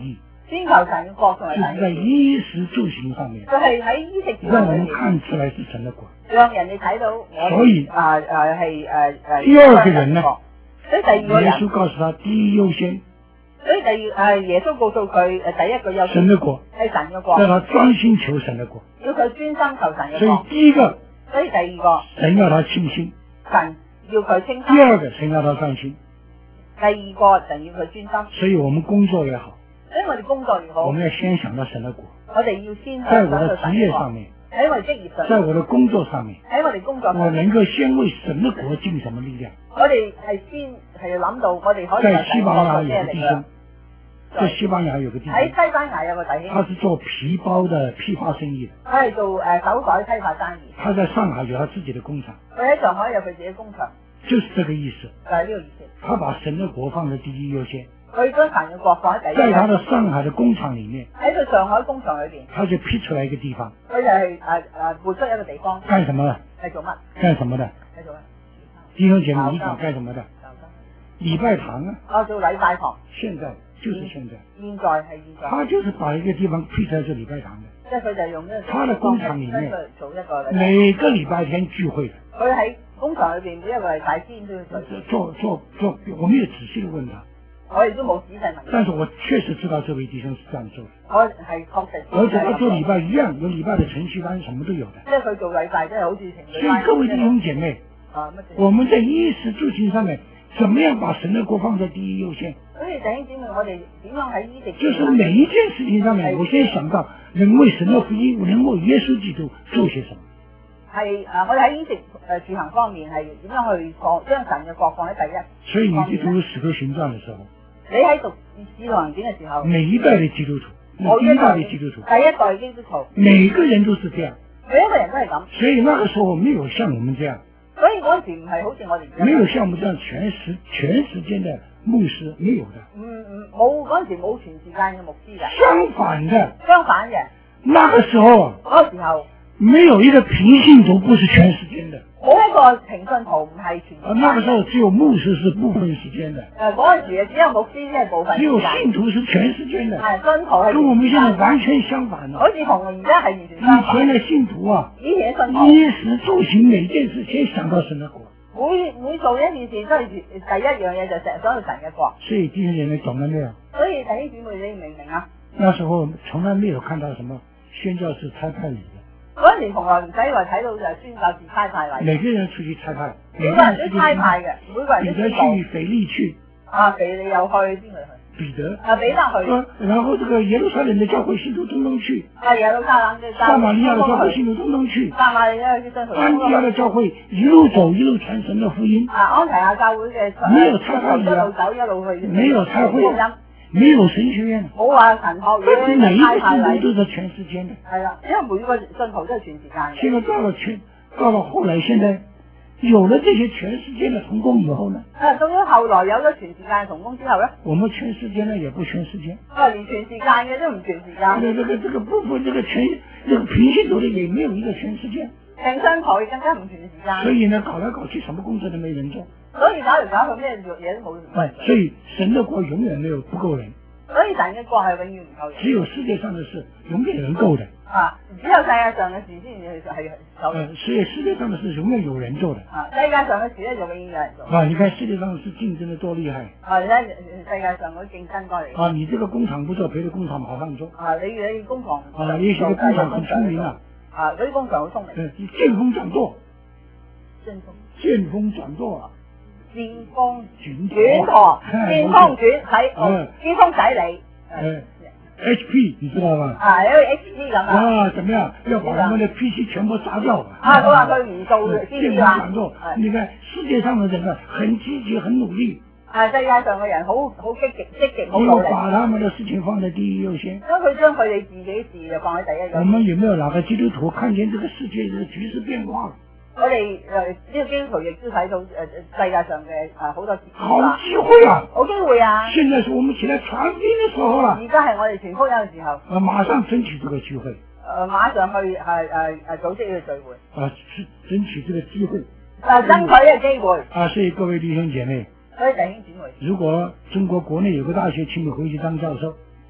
S2: 先求神嘅國同埋神
S1: 就是在衣食住行上面，
S2: 佢係喺衣食住
S1: 讓我
S2: 行裏邊，
S1: 們看出來是神的國。
S2: 讓人哋睇到我
S1: 所以
S2: 啊啊係誒誒。
S1: 第二個人呢？
S2: 所以第二個人，
S1: 耶穌告訴他第一優先。
S2: 所以第二誒耶穌告訴佢誒第一個優先。
S1: 神的國。
S2: 係神嘅國。
S1: 叫他專心求神的國。
S2: 要佢專心求神嘅國。
S1: 所以第一個。
S2: 所以第二個。
S1: 神要他清心。
S2: 神要佢清心。
S1: 第二個神要他專心。
S2: 第二個神要佢專心。
S1: 所以我們工作也好。
S2: 所以我哋工作越好。
S1: 我們要先想到神的國。
S2: 我哋要先
S1: 在我的職業上面。
S2: 喺我哋職業上。
S1: 在我的工作上面。
S2: 喺我哋工作上面。
S1: 我能夠先為神的國盡什麼力量？
S2: 我哋係先係諗到，我哋可以
S1: 在西班牙有個弟兄，在西班牙有個弟兄，
S2: 喺西班牙有個弟兄，
S1: 他是做皮包的批發生意的，
S2: 佢係做誒手袋批發生意。
S1: 他在上海有他自己的工廠，
S2: 佢喺上海有佢自己工廠，
S1: 就是這個意思。
S2: 就係呢個意思。
S1: 他把神的國放在第一優先，
S2: 佢將神嘅國放喺第一。
S1: 在他的上海的工廠裡面，
S2: 喺佢上海工廠裏邊，
S1: 他就闢出來一個地方，
S2: 佢就係誒誒撥出一個地方。
S1: 幹什麼？
S2: 係做乜？
S1: 幹什麼的？
S2: 係做乜？
S1: 弟兄姐妹，你講幹什麼的？禮拜堂啊！
S2: 我做禮拜堂。
S1: 現在就是現在。
S2: 現在係現在。
S1: 他就是把一個地方闢出來做禮拜堂的。
S2: 即係佢就用呢個。
S1: 他的工廠裡面
S2: 做一個。
S1: 每個禮拜天聚會的。
S2: 佢喺工廠裏邊每一個禮拜天都要做。
S1: 做做做，我沒有仔細的問他。
S2: 我亦都冇仔細問。
S1: 但是我確實知道這位弟兄是這樣做的。
S2: 我係確實。
S1: 而且他做禮拜一樣，有禮拜的程序單，什麼都有的。
S2: 即係佢做禮拜，即係好似程序單。
S1: 所以各位弟兄姐妹，
S2: 啊，
S1: 我們在衣食住行上面，怎麼樣把神的國放在第一優先？
S2: 所以弟兄姊妹，我哋點樣喺衣食？
S1: 就是每一件事情上面，我先想到能為神的福音，能為耶穌基督做些什麼。
S2: 係誒，我哋喺衣食誒住行方面係點樣去放將神嘅國放喺第一？
S1: 所以你去讀《使徒行傳》的時候，
S2: 你喺讀《使徒行傳》嘅時候，
S1: 每一代的基督徒，每一代的基督徒，
S2: 第一代基督徒，
S1: 每個人都是這樣，
S2: 每一個人都係咁。所
S1: 以那個時候沒有像我們這樣。
S2: 所以嗰時唔係好似我哋咁，
S1: 沒有像我們這樣全時全時間的牧師，沒有的。
S2: 嗯嗯，冇嗰時冇全時間嘅牧師嘅。
S1: 相反的，
S2: 相反嘅，
S1: 那個時候，
S2: 嗰個時候
S1: 沒有一個平信徒不是全時間的。
S2: 冇一個平信徒唔係全時間。
S1: 啊，那個時候只有牧師是部分時間的。
S2: 誒，嗰陣時只有牧師先係部分時間。
S1: 只有信徒是全時間的。
S2: 係信徒係。
S1: 跟我們現在完全相反了。
S2: 好似同而家係完全相反。
S1: 以前的信徒啊，
S2: 以前信徒
S1: 衣食住行每件事先想到神的國。
S2: 每每做一件事都係第一樣嘢就成日想到神嘅國。
S1: 所以這些人呢，從來沒有。
S2: 所以弟兄姊妹，你明唔明啊？
S1: 那時候從來沒有看到什麼宣教士差派禮的。
S2: 嗰陣時從來唔使話睇到就係宣教士差派禮。
S1: 每個人出去差派。
S2: 每個人都差派嘅，每個人都知道。
S1: 彼得去，腓利去。
S2: 啊，腓利又去，邊個去？
S1: 彼得。
S2: 啊，彼得去。
S1: 啊，然後這個耶路撒冷的教會信徒通通去。
S2: 啊，耶路撒冷嘅教會。
S1: 撒瑪利亞的教會信徒通通去。
S2: 撒瑪利亞嘅信徒。
S1: 安提亞的教會一路走一路傳神的福音。
S2: 啊，安提亞教會嘅。
S1: 沒有差派禮。
S2: 一路走一路去。
S1: 沒有差會。沒有神學院。
S2: 冇話神學院。
S1: 每一個信徒都是全時間的。
S2: 係啦，因為每個信徒都係全時間嘅。
S1: 現在到了全，到了後來，現在有了這些全時間的同工以後呢？ 啊，
S2: 到咗後來有咗全時間同工之後呢？
S1: 我們全時間呢也不全時間。
S2: 啊，連全時間嘅都唔全時間。
S1: 這個這個這個部分，這個全，這個平信徒的也沒有一個全時間。
S2: 平信徒更加唔全時間。
S1: 所以呢，搞來搞去，什麼工作都沒人做。
S2: 所以搞嚟搞去咩嘢都冇人做。
S1: 所以神的國永遠沒有不夠人。
S2: 所以神嘅國係永遠唔夠人。
S1: 只有世界上的事永遠能夠的。
S2: 啊，只有世界上嘅事先至係夠。
S1: 嗯，所以世界上的事永遠有人做的。
S2: 啊，世界上嘅事咧就永遠有人做。
S1: 啊，你看世界上的事競爭得多厲害。
S2: 啊，你睇世界上嗰啲競爭多嚟。
S1: 啊，你這個工廠不做，別的工廠馬上做。
S2: 啊，你你工廠。
S1: 啊，有些個工廠很聰明啊。
S2: 啊，嗰啲工廠好聰明。
S1: 嗯，見風轉舵。
S2: 見風。
S1: 見風轉舵啊！
S2: 見風轉轉舵，見風轉使，哦，見風使你。
S1: 嗯 ，H P 你知道嗎？
S2: 啊，有 H P 咁啊。
S1: 啊，怎麼樣？要把他們的 P C 全部砸掉。
S2: 啊，佢話佢唔做 P C 啦。
S1: 見風轉舵，你看世界上的人啊，很積極，很努力。
S2: 啊，世界上嘅人好好積極，積極好努力。
S1: 把他們的事情放在第一優先。
S2: 咁佢將佢哋自己事就放喺第一優先。
S1: 我們有沒有哪個基督徒看見這個世界的局勢變化了？
S2: 我哋誒呢個基督徒亦都睇到誒世界上嘅誒好多事。
S1: 好機會啊！
S2: 好機會啊！
S1: 現在是我們起來傳福音嘅時候啦。
S2: 而家係我哋傳福音嘅時候。
S1: 啊，馬上爭取這個機會。
S2: 誒，馬上去係誒誒組織呢個聚會。
S1: 啊，爭取這個機會。
S2: 啊，爭取呢個機會。
S1: 啊，所以各位弟兄姐妹。
S2: 所以弟兄姊妹。
S1: 如果中國國內有個大學請你回去當教授。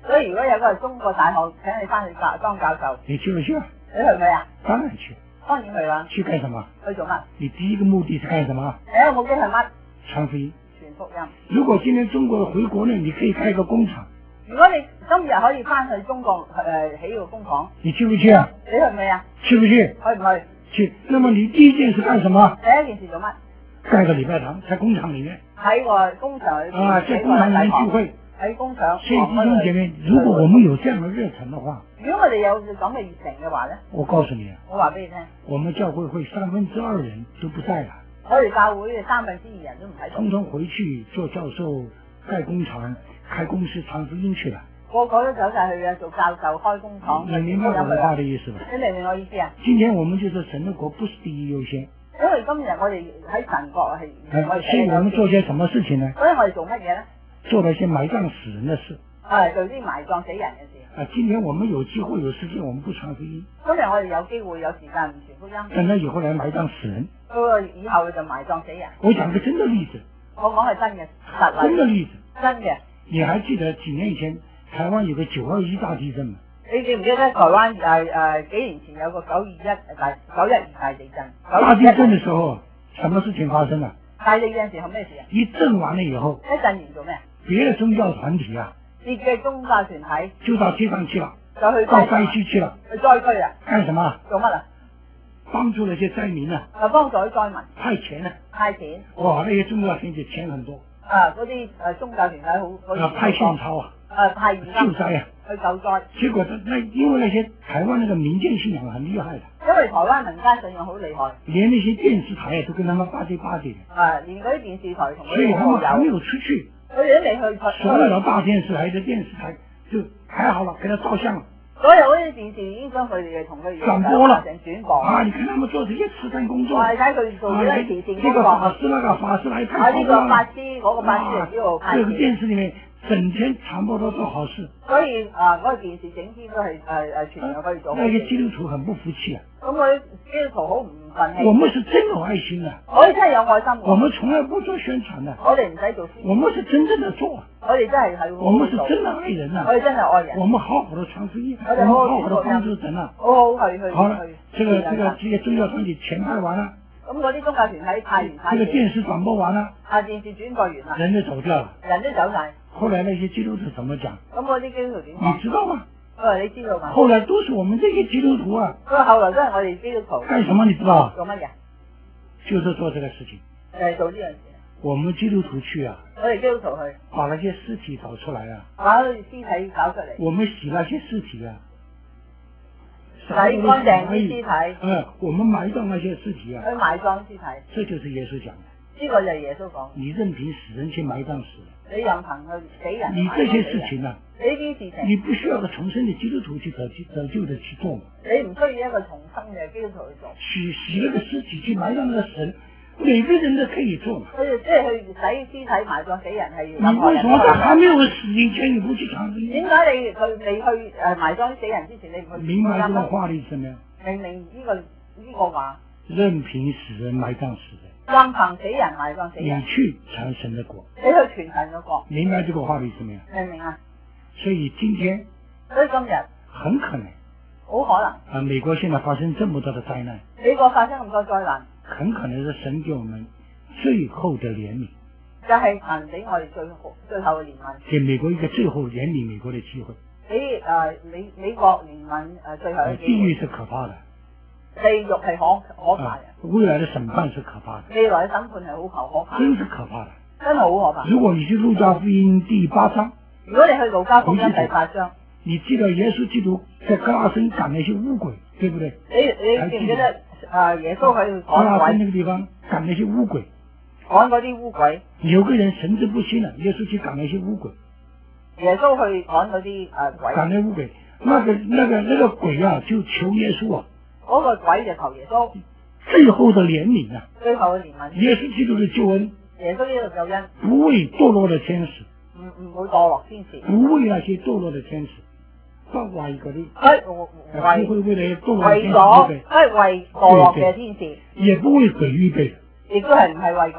S2: 所以如果有個中國大學請你翻去教當教授，
S1: 你去不去啊？
S2: 你去唔去啊？
S1: 當然去。
S2: 當然去啦。
S1: 去幹什麼？
S2: 去做乜？
S1: 你第一個目的是幹什麼？
S2: 第一個目的係乜？
S1: 傳福音。
S2: 傳福音。
S1: 如果今天中國回國呢，你可以開個工廠。
S2: 如果你今日可以翻去中國誒、呃、起個工廠，
S1: 你去不去啊？
S2: 你去唔去啊？
S1: 去不去？
S2: 去唔去？
S1: 去。那麼你第一件事幹什麼？
S2: 第一件事做乜？
S1: 蓋個禮拜堂，在工廠裏面。
S2: 喺個工廠裏面。
S1: 啊，在工廠裏面聚會。
S2: 喺工廠。
S1: 所以弟兄姐妹，如果我們有這樣的熱忱的話，
S2: 如果我哋有咁嘅熱誠嘅話咧，
S1: 我告訴你啊，
S2: 我話俾你聽，
S1: 我們教會會三分之二人都不在了。
S2: 我哋教會嘅三分之二人都唔喺度，
S1: 通通回去做教授、蓋工廠、開公司、傳福音去了。
S2: 個個都走晒去嘅，做教授、開工廠。
S1: 你明白我的話的意思吧？
S2: 你明唔明我意思啊？
S1: 今天我們就說神的國不是第一優先。
S2: 因為今日我哋喺神國係，
S1: 我哋所以我們做些什麼事情呢？
S2: 所以我哋做乜嘢咧？
S1: 做了一些埋葬死人的事。
S2: 係做啲埋葬死人嘅事。
S1: 啊，今天我們有機會有時間，我們不傳福音。
S2: 今日我哋有機會有時間唔傳福音。
S1: 等到以後來埋葬死人。
S2: 到個以後就埋葬死人。
S1: 我講個真的例子。
S2: 我講係真嘅實例。
S1: 真的例子。
S2: 真嘅。
S1: 你還記得幾年以前台灣有個九二一大地震嗎？
S2: 你記唔記得台灣誒誒幾年前有個九二一大九一二大地震？
S1: 大地震的時候，什麼事情發生了？
S2: 大地震時候咩事啊？
S1: 一震完了以後，
S2: 一震完做咩？
S1: 別的宗教團體啊，
S2: 別嘅宗教團體
S1: 就到街上去了，
S2: 就去
S1: 到災區去了，
S2: 去災區啊？
S1: 幹什麼？
S2: 做乜啊？
S1: 幫助那些災民啊！
S2: 啊，幫助啲災民。
S1: 派錢啊！
S2: 派錢。
S1: 哇，那些宗教團體錢很多。
S2: 啊，嗰啲誒宗教團體好，
S1: 啊，派現鈔啊！
S2: 誒，派現金。
S1: 救災啊！
S2: 去救災。
S1: 結果那因為那些台灣那個民間信仰很厲害的。
S2: 因為台灣民間信仰好厲害。
S1: 連那些電視台都跟他們巴結巴結的。
S2: 啊，連嗰啲電視台同佢哋
S1: 所以他們還沒有出去。
S2: 佢哋都未去。
S1: 所有的大電視台的電視台就還好了，給他照相了。
S2: 所有嗰啲電視已經將佢哋嘅同佢哋
S1: 轉播了，
S2: 轉播。
S1: 啊，你看他們做這些慈善工作。
S2: 我係睇佢做呢啲慈善工作。
S1: 這個法師，那個法師來派。
S2: 啊，呢個法師，嗰個法師嚟呢度派。
S1: 這個電視裏面整天傳播都做好事。
S2: 所以啊，嗰個電視整天都係誒誒傳揚佢做好事。
S1: 那些基督徒很不服氣啊。
S2: 咁佢基督徒好唔忿氣。
S1: 我們是真有愛心的。
S2: 我哋真係有愛心。
S1: 我們從來不做宣傳的。
S2: 我哋唔使做宣傳。
S1: 我們是真正的做。
S2: 我哋真係係。
S1: 我們是真的愛人啊。
S2: 我哋真係愛人。
S1: 我們好好的傳福音。
S2: 我哋好
S1: 好的幫助人啊。
S2: 好好去去。
S1: 好了，這個這個這些宗教團體全派完了。
S2: 咁嗰啲宗教團體派完派。
S1: 這個電視轉播完了。
S2: 啊，電視轉播完啦。
S1: 人就走掉了。
S2: 人都走晒。
S1: 後來那些基督徒怎麼講？
S2: 咁嗰啲基督徒點講？
S1: 你知道嗎？
S2: 誒，你知道嗎？
S1: 後來都是我們這些基督徒啊。
S2: 咁後來都係我哋基督徒。
S1: 幹什麼你知道？
S2: 做乜嘢？
S1: 就是做這個事情。
S2: 誒，做呢樣事。
S1: 我們基督徒去啊。
S2: 我哋基督徒去。
S1: 把那些屍體找出來啊。
S2: 把屍體搞出嚟。
S1: 我們洗那些屍體啊。
S2: 洗乾淨啲屍體。
S1: 嗯，我們埋葬那些屍體啊。
S2: 去埋葬屍體。
S1: 這就是耶穌講的。
S2: 呢個就係耶穌講。
S1: 你任憑死人去埋葬死人。
S2: 你任憑去死人。
S1: 你這些事情啊。
S2: 呢啲事情。
S1: 你不需要個重生的基督徒去得救得救的去做嘛。
S2: 你唔需要一個重生嘅基督徒去做。
S1: 洗洗那個屍體去埋葬那個神，每個人都可以做嘛。
S2: 佢哋即係去洗屍體埋葬死人係要。
S1: 你為什麼在還沒有死以前你不去傳福音？
S2: 點解你佢未去誒埋葬死人之前你唔去？
S1: 明白這個話的意思沒有？
S2: 明明呢個呢個話。
S1: 任憑死人埋葬死人。
S2: 任憑死人埋葬死人。
S1: 你去傳神的國。
S2: 你去傳神嘅國。
S1: 明白這個話的意思沒有？
S2: 明唔明啊？
S1: 所以今天。
S2: 所以今日。
S1: 很可能。
S2: 好可能。
S1: 啊，美國現在發生這麼多的災難。
S2: 美國發生咁多災難。
S1: 很可能是神給我們最後的憐憫。
S2: 就係神俾我哋最後最後嘅憐憫。
S1: 給美國一個最後憐憫美國的機會。
S2: 俾誒美美國憐憫誒最後嘅機會。
S1: 地獄是可怕的。
S2: 地獄係可可怕嘅。
S1: 未來的審判是可怕的。
S2: 未來嘅審判係好可怕。
S1: 真是可怕的。
S2: 真係好可怕。
S1: 如果你去路加福音第八章。
S2: 如果你去路加福音第八章。
S1: 你記得耶穌基督在格拉森趕那些污鬼，對不對？
S2: 你你記唔記得啊？耶穌喺
S1: 格拉森那個地方趕那些污鬼，
S2: 趕嗰啲污鬼。
S1: 有個人神志不清了，耶穌去趕那些污鬼。
S2: 耶穌去趕嗰啲誒鬼。
S1: 趕那污鬼，那個那個那個鬼啊，就求耶穌啊。
S2: 嗰個鬼就求耶穌。
S1: 最後的憐憫啊！
S2: 最後嘅憐憫。
S1: 耶穌基督的救恩。
S2: 耶穌呢個救恩。
S1: 不為墮落的天使。
S2: 唔唔會墮落天使。
S1: 不為那些墮落的天使。不為嗰啲，
S2: 係
S1: 為為為咗
S2: 為咗，係為墮落嘅天使，
S1: 也不為鬼預備，
S2: 亦都係唔係為鬼預備。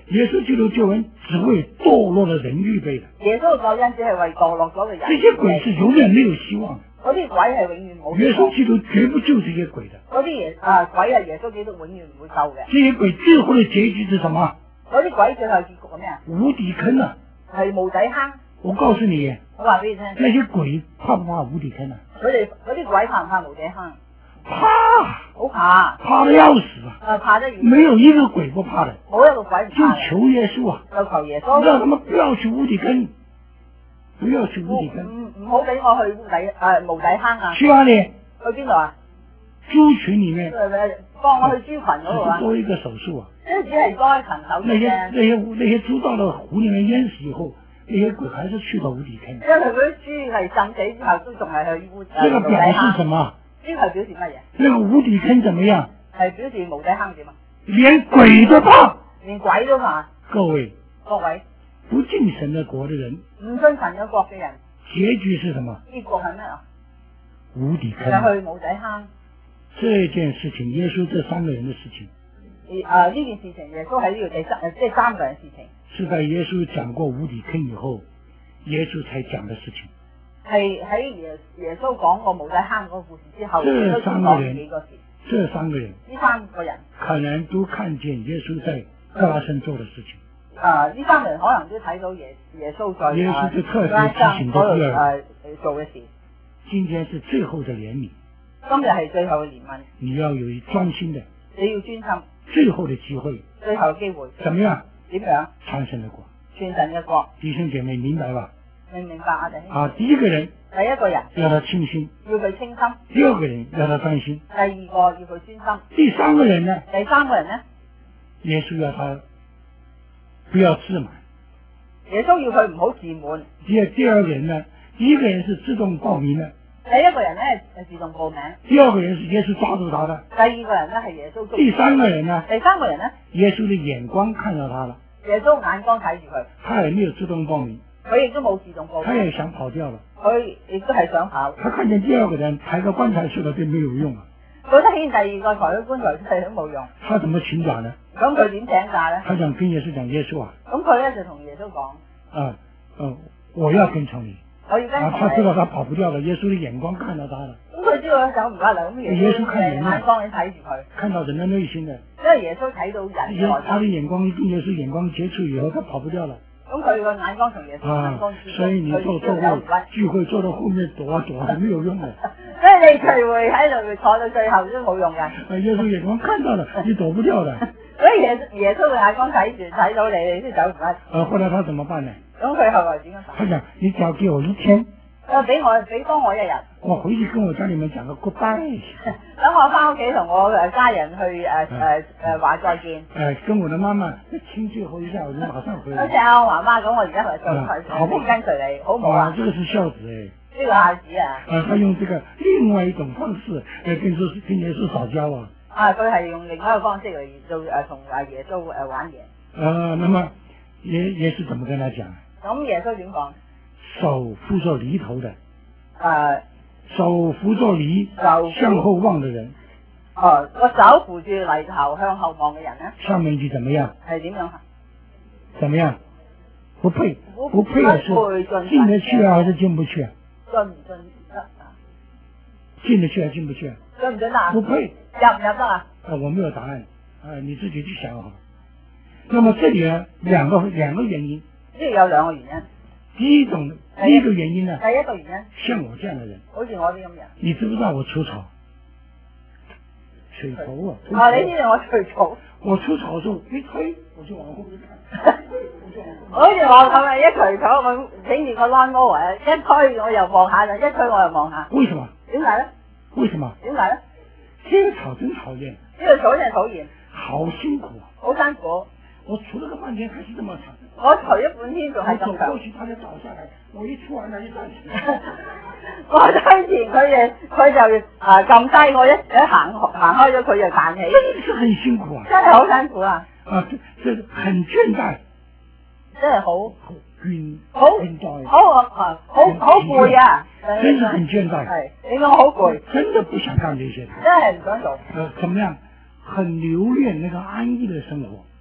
S1: 耶穌基督救恩只為墮落的人預備的。
S2: 耶穌嘅救恩只係為墮落咗嘅人。
S1: 這些鬼是永遠沒有希望的。
S2: 嗰啲鬼係永遠冇。
S1: 耶穌基督絕不救這些鬼的。
S2: 嗰啲耶啊鬼係耶穌基督永遠唔會救嘅。
S1: 這些鬼最後的結局是什麼？
S2: 嗰啲鬼最後結局係咩啊？
S1: 無底坑啊！
S2: 係無底坑。
S1: 我告訴你，
S2: 我話俾你聽，
S1: 那些鬼怕不怕無底坑啊？
S2: 佢哋嗰啲鬼怕唔怕無底坑？
S1: 怕，
S2: 好怕，
S1: 怕得要死啊！
S2: 啊，怕得
S1: 沒有一個鬼不怕的。
S2: 冇一個鬼唔怕
S1: 就求耶穌啊！
S2: 就求耶穌，
S1: 讓他們不要去無底坑，不要去無底坑。
S2: 唔唔好俾我去無底誒無底坑啊！
S1: 去哪裡？
S2: 去邊度啊？
S1: 豬群裡面。
S2: 幫我去豬群嗰度啊！
S1: 做一個手術啊！
S2: 即係只係多一層手術啫。
S1: 那些那些那些豬到了湖裡面淹死以後，那些鬼還是去到無底坑。
S2: 因為佢啲豬係浸死之後都仲係去無底坑。
S1: 這個表示什麼？
S2: 呢個係表示乜嘢？
S1: 那個無底坑怎麼樣？
S2: 係表示無底坑點啊？
S1: 連鬼都怕，
S2: 連鬼都怕。
S1: 各位，
S2: 各位，
S1: 不敬神的國的人，
S2: 唔信神嘅國嘅人，
S1: 結局是什麼？
S2: 結局係咩啊？
S1: 無底坑。
S2: 就去無底坑。
S1: 這件事情，耶穌這三個人的事情。
S2: 誒，呢件事情，耶穌喺呢度第三誒，即係三個人事情。
S1: 是在耶穌講過無底坑以後，耶穌才講的事情。
S2: 係喺耶耶穌講過無底坑嗰個故事之後，
S1: 這三個人，
S2: 幾個事
S1: 這三個人，
S2: 呢三個人
S1: 可能都看見耶穌在格拉森做的事情。
S2: 啊，呢三個人可能都睇到耶耶穌在
S1: 耶穌就特別提醒咗第二，
S2: 做嘅事。
S1: 今天是最後的憐憫。
S2: 今日係最後嘅憐憫。你
S1: 要有專心的。
S2: 你要專心。
S1: 最後的機會。
S2: 最後嘅機會。
S1: 怎麼樣？
S2: 點樣？
S1: 傳神的國。
S2: 傳神嘅國。
S1: 弟兄姐妹明白吧？
S2: 明唔明白啊？弟兄。
S1: 啊，第一個人。
S2: 第一個人。
S1: 要他清心。
S2: 要佢清心。
S1: 第二個人要他專心。
S2: 第二個要佢專心。
S1: 第三個人呢？
S2: 第三個人呢？
S1: 耶穌要他不要自滿。
S2: 耶穌要佢唔好自滿。
S1: 第二第二個人呢？第一個人是自動報名的。
S2: 第一個人咧係自動報名，
S1: 第二個人是耶穌抓住他的，
S2: 第二個人咧係耶穌捉住，
S1: 第三個人呢？
S2: 第三個人咧，
S1: 耶穌的眼光看到他了，
S2: 耶穌眼光睇住佢，
S1: 他也沒有自動報名，
S2: 佢亦都冇自動報名，
S1: 他也想跑掉了，
S2: 佢亦都係想跑，
S1: 他看見第二個人抬個棺材去了，就沒有用啊，
S2: 佢得見第二個抬個棺材出嚟都冇用，
S1: 他怎麼請假呢？
S2: 咁佢點請假咧？
S1: 他想跟耶穌講耶穌啊，
S2: 咁佢咧就同耶穌講，
S1: 啊，嗯，我要跟從你。
S2: 我要跟從你。
S1: 他知道他跑不掉了，耶穌的眼光看到他了。
S2: 咁佢知道佢走唔甩啦，咁耶穌嘅眼光你睇住佢。
S1: 看到人的內心的。
S2: 因為耶穌睇到人嘅內心。
S1: 他的眼光跟耶穌眼光接觸以後，他跑不掉了。
S2: 咁佢個眼光同耶穌眼光接觸，
S1: 所以你做做會聚會做到後面躲啊躲係沒有用嘅。
S2: 所以你聚會喺度坐到最後都冇用嘅。
S1: 耶穌眼光看到了，你躲不掉的。
S2: 所以耶耶穌嘅眼光睇住睇到你，你先走唔甩。
S1: 呃，後來他怎麼辦呢？
S2: 咁佢後來點樣？
S1: 他講：你只要給我一天。
S2: 我俾我俾多我一日。
S1: 我回去跟我家裏面講個 goodbye。
S2: 等我翻屋企同我誒家人去誒誒誒話再見。
S1: 誒，跟我的媽媽親最後一下，我就馬上回來。
S2: 多謝啊，我媽媽，咁我而家咪就係跟跟隨你，好唔好啊？
S1: 這個是孝子誒。
S2: 呢個孝子啊。啊，
S1: 他用這個另外一種方式誒跟說跟耶穌撒嬌啊。
S2: 啊，佢係用另外一個方式嚟做誒同誒耶穌誒玩嘢。
S1: 呃，那麼耶耶穌怎麼跟他講？
S2: 咁耶穌點講？
S1: 手扶着犁頭的，
S2: 誒，
S1: 手扶着犁向後望的人。
S2: 哦，個手扶住犁頭向後望嘅人咧？
S1: 上面一句怎麼樣？
S2: 係點樣？
S1: 怎麼樣？不配，不配的是進得去啊，還是進不去啊？
S2: 進唔進得啊？
S1: 進得去還是進不去啊？
S2: 進唔進得啊？
S1: 不配。
S2: 入唔入得啊？
S1: 啊，我沒有答案，啊，你自己去想好。那麼這裏呢，兩個兩個原因。
S2: 呢度有兩個原因。
S1: 第一種，第一個原因呢？
S2: 第一個原因。
S1: 像我這樣的人。
S2: 好似我啲咁人。你
S1: 知不知道我除草？除草啊！
S2: 啊，你知道我除草？
S1: 我除草的時候一推，我就往後面看。
S2: 好似我咁啊，一除草，我整住個 lawn mower，一推我又望下，一推我又望下。
S1: 為什麼？
S2: 點解咧？
S1: 為什麼？
S2: 點解咧？
S1: 這個草真討厭。
S2: 呢個草真係討厭。
S1: 好辛苦啊！
S2: 好辛苦。
S1: 我除了個半天還是這麼長。
S2: 我除一半天仲係咁長。我
S1: 走過去，他就倒下來。我一出完，他就站起來。
S2: 我推前佢哋，佢就啊撳低我一一行行開咗，佢就彈起。
S1: 真是很辛苦啊！
S2: 真係好辛苦啊！
S1: 啊，這這很倦怠。
S2: 真係好
S1: 倦，
S2: 好
S1: 倦怠，
S2: 好啊，好好攰啊！
S1: 真是很倦怠。
S2: 係，你講好攰。
S1: 真的不想幹這些。
S2: 真係唔想做。
S1: 呃，怎麼樣？很留戀那個安逸的生活。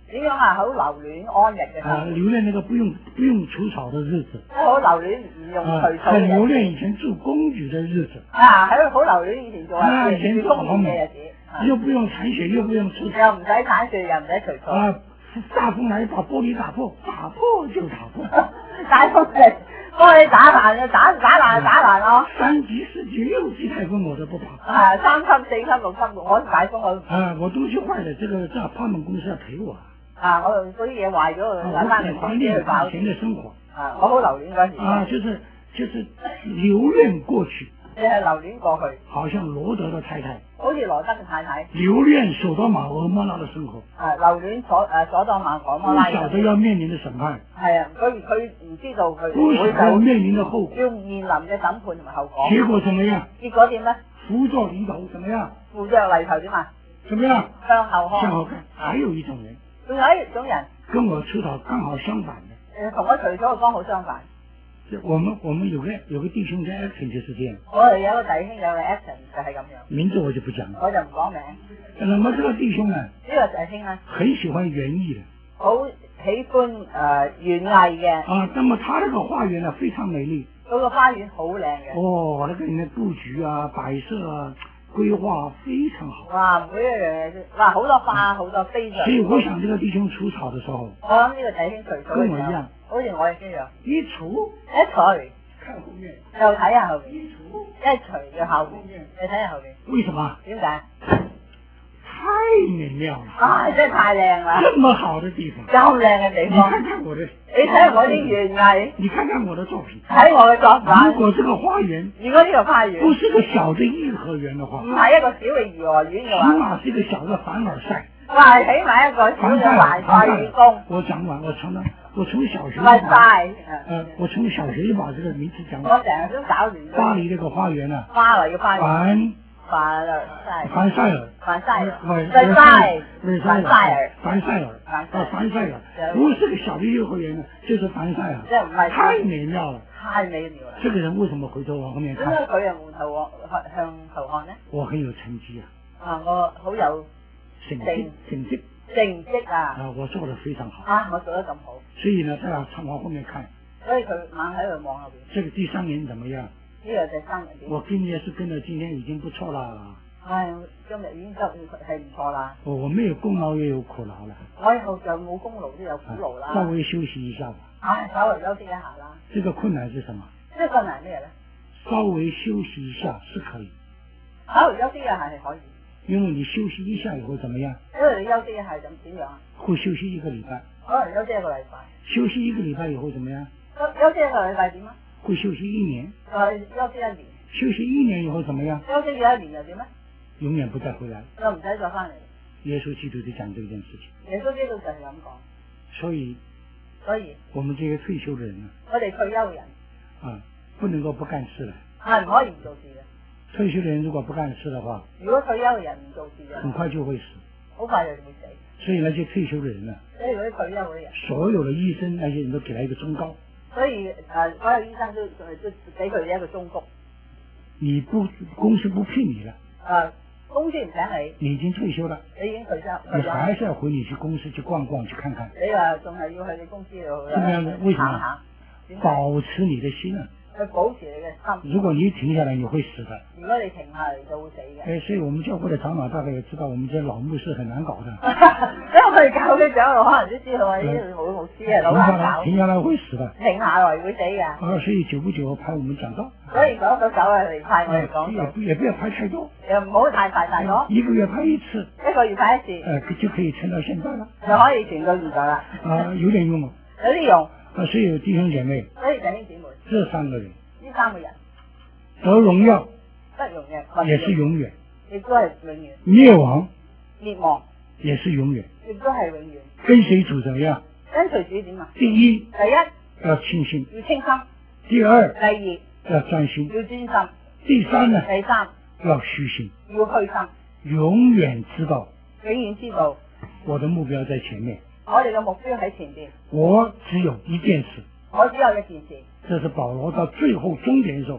S2: 點樣係好留戀安逸嘅生活？
S1: 啊，留戀那個不用不用除草的日子。
S2: 好留戀唔用除草嘅日子。
S1: 很留戀以前住公寓的日子。
S2: 啊，喺度好留戀以前做啊住公寓嘅日子。
S1: 又不用鏟雪，又不用除草。
S2: 又唔使鏟雪，又唔使除草。
S1: 啊，大風來把玻璃打破，打破就打破。
S2: 大風嚟幫你打爛就打打爛就打爛咯。
S1: 三級、四級、六級颱風我都不怕。
S2: 啊，三級、四級、六級，我大風我。
S1: 啊，我東西壞了，這個這阿們公司要賠我。
S2: 啊，我嗰啲嘢壞咗，揾翻嚟公司去搞。
S1: 以前的生活。
S2: 啊，我好留戀嗰時。
S1: 啊，就是就是留戀過去。
S2: 你係留戀過去。
S1: 好像羅德的太太。
S2: 好似羅德嘅太太。
S1: 留戀索多瑪俄摩拉的生活。
S2: 啊，留戀所誒所多瑪俄摩拉。
S1: 不曉得要面臨的審判。
S2: 係啊，佢佢唔知道佢
S1: 不曉得面臨的後果。
S2: 要面臨嘅審判同埋後果。
S1: 結果怎麼樣？
S2: 結果點咧？
S1: 扶着犁頭怎麼樣？
S2: 扶着犁頭點啊？
S1: 怎麼樣？
S2: 向後看。
S1: 向後看。還有一種人。
S2: 仲有一種人。
S1: 跟我除草剛好相反的。
S2: 誒，同我除草剛好相反。
S1: 我們我們有個有個弟兄叫 action 就是這樣。
S2: 我哋有個弟兄有個 action 就係咁樣。
S1: 名字我就不講。
S2: 我就唔講名。
S1: 那麼這個弟兄呢？
S2: 呢個弟兄呢？
S1: 很喜歡園藝的。
S2: 好喜歡誒園藝嘅。
S1: 啊，那麼他那個花園呢非常美麗。
S2: 嗰個花園好靚嘅。
S1: 哦，那個人的布局啊、擺設啊、規劃非常好。
S2: 哇，每一樣嘢都哇好多花好多非常。
S1: 所以我想這個弟兄除草的時候。
S2: 我諗呢個弟兄除草
S1: 跟我一樣。
S2: 好似我哋一樣。
S1: 一除。
S2: 一除。
S1: 看後面。
S2: 又睇下後面。
S1: 一除。
S2: 一除嘅後面。你睇下後面。
S1: 為什麼？
S2: 點解？
S1: 太美妙了。
S2: 啊，真係太靚啦！
S1: 這麼好的地方。
S2: 咁靚嘅地方。
S1: 你看看我的。
S2: 你睇我啲園藝。
S1: 你看看我的作品。
S2: 睇我嘅作品。
S1: 如果這個花園。
S2: 如果呢個花園。
S1: 不是個小的頤和園的話。
S2: 唔係一個小嘅頤和園嘅話。
S1: 起碼是一個小的凡爾賽。
S2: 哇，起碼一個小嘅凡賽園宮。
S1: 我講完，我從來我從小學。
S2: 凡賽。
S1: 呃，我從小學就把這個名字講。
S2: 我成日都搞亂。
S1: 巴黎這個花園啊。
S2: 巴黎嘅花園。
S1: 凡。
S2: 凡爾賽。
S1: 凡賽爾。
S2: 凡賽爾。
S1: 凡
S2: 賽爾。
S1: 凡賽爾。
S2: 凡賽爾。
S1: 啊，凡賽爾。不是個小的頤和園呢，就是凡賽爾。
S2: 即係唔係。
S1: 太美妙了。
S2: 太美妙啦！
S1: 這個人為什麼回頭往後面看？
S2: 點解佢又回頭往向後看呢？
S1: 我很有成績啊！
S2: 啊，我好有
S1: 成績，成績，
S2: 成績啊！
S1: 啊，我做得非常好。
S2: 啊，我做得咁好。
S1: 所以呢，他要往後面看。
S2: 所以佢猛喺度望後邊。
S1: 這個第三年怎麼樣？
S2: 呢個第三年點？
S1: 我今年是跟到今天已經不錯啦。
S2: 唉，今日已經得係唔錯啦。
S1: 我我沒有功勞也有苦勞啦。
S2: 我以後就冇功勞都有苦勞啦。
S1: 稍微休息一下吧。
S2: 唉，稍微休息一下啦。
S1: 這個困難是什麼？
S2: 這個困難咩咧？
S1: 稍微休息一下是可以。
S2: 稍微休息一下係可以。
S1: 因為你休息一下以後怎麼樣？
S2: 因為你休息一下咁點樣啊？
S1: 會休息一個禮拜。
S2: 可能休息一個禮拜。
S1: 休息一個禮拜以後怎麼樣？
S2: 休休息一個禮拜點啊？
S1: 會休息一年。
S2: 誒，休息一年。
S1: 休息一年以後怎麼樣？
S2: 休息咗一年又點咧？
S1: 永遠不再回來。
S2: 又唔使再翻嚟。
S1: 耶穌基督就講這件事情。
S2: 耶穌基督就係咁講。
S1: 所以，
S2: 所以，
S1: 我們這些退休的人啊，
S2: 我哋退休嘅人
S1: 啊，不能夠不幹事了。
S2: 係唔可以唔做事嘅。
S1: 退休的人如果不幹事的話，
S2: 如果退休嘅人唔做事嘅，
S1: 很快就會死。
S2: 好快就會死。
S1: 所以那些退休的人啊，
S2: 所以嗰啲退休嗰啲人，
S1: 所有的醫生那些人都給他一個忠告。
S2: 所以誒、呃，所有醫生都都俾佢哋一個忠告。
S1: 你不公司不聘你了。
S2: 誒、呃，公司唔請你。
S1: 你已經退休了。
S2: 你已經退休。
S1: 你還是要回你去公司去逛逛去看看。
S2: 你話仲係要去你公司度
S1: 這樣的，為什麼？保持你的心啊。
S2: 去保持你嘅心。
S1: 如果你一停下來，你會死的。
S2: 如果你停下嚟就會死嘅。
S1: 誒，所以我們教會的長老大概也知道，我們這老牧師很難搞的。
S2: 因為我哋教會長老可能都知道，呢啲老牧師係好難搞。
S1: 停下來會死的。
S2: 停下來會死嘅。
S1: 啊，所以久不久派我們講道。
S2: 所以久不久啊嚟派我哋講道。
S1: 也也不要派太多。
S2: 又唔好太快太多。
S1: 一個月派一次。
S2: 一個月派一次。
S1: 誒，就可以撐到現在了。
S2: 就可以傳到現在啦。
S1: 啊，有點用啊。
S2: 有啲用。
S1: 啊，所以有弟兄姐妹。
S2: 所以弟兄姊妹。
S1: 這三個人。
S2: 呢三個人。
S1: 得榮耀。
S2: 得榮耀。
S1: 也是永遠。
S2: 亦都係永遠。
S1: 滅亡。
S2: 滅亡。
S1: 也是永遠。
S2: 亦都係永遠。
S1: 跟隨主怎麼樣？
S2: 跟隨主點啊？
S1: 第一。
S2: 第一。
S1: 要清心。
S2: 要清心。
S1: 第二。
S2: 第二。
S1: 要專心。
S2: 要專心。
S1: 第三呢？
S2: 第三。
S1: 要虛心。
S2: 要虛心。
S1: 永遠知道。
S2: 永遠知道。
S1: 我的目標在前面。
S2: 我哋嘅目標喺前邊。
S1: 我只有一件事。
S2: 我只有一件事。
S1: 這是保羅到最後終點的時候，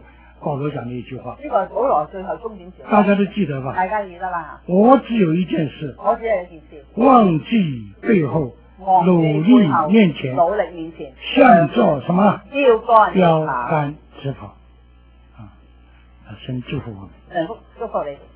S1: 保羅講的一句話。
S2: 呢個係保羅最後終點詞。
S1: 大家都記得吧？
S2: 大家記得啦。
S1: 我只有一件事。
S2: 我只有一件事。
S1: 忘記背後，努力面前。
S2: 努力面前。
S1: 向着什麼？
S2: 標杆
S1: 標杆直跑。啊，神祝福我們。
S2: 神祝福你。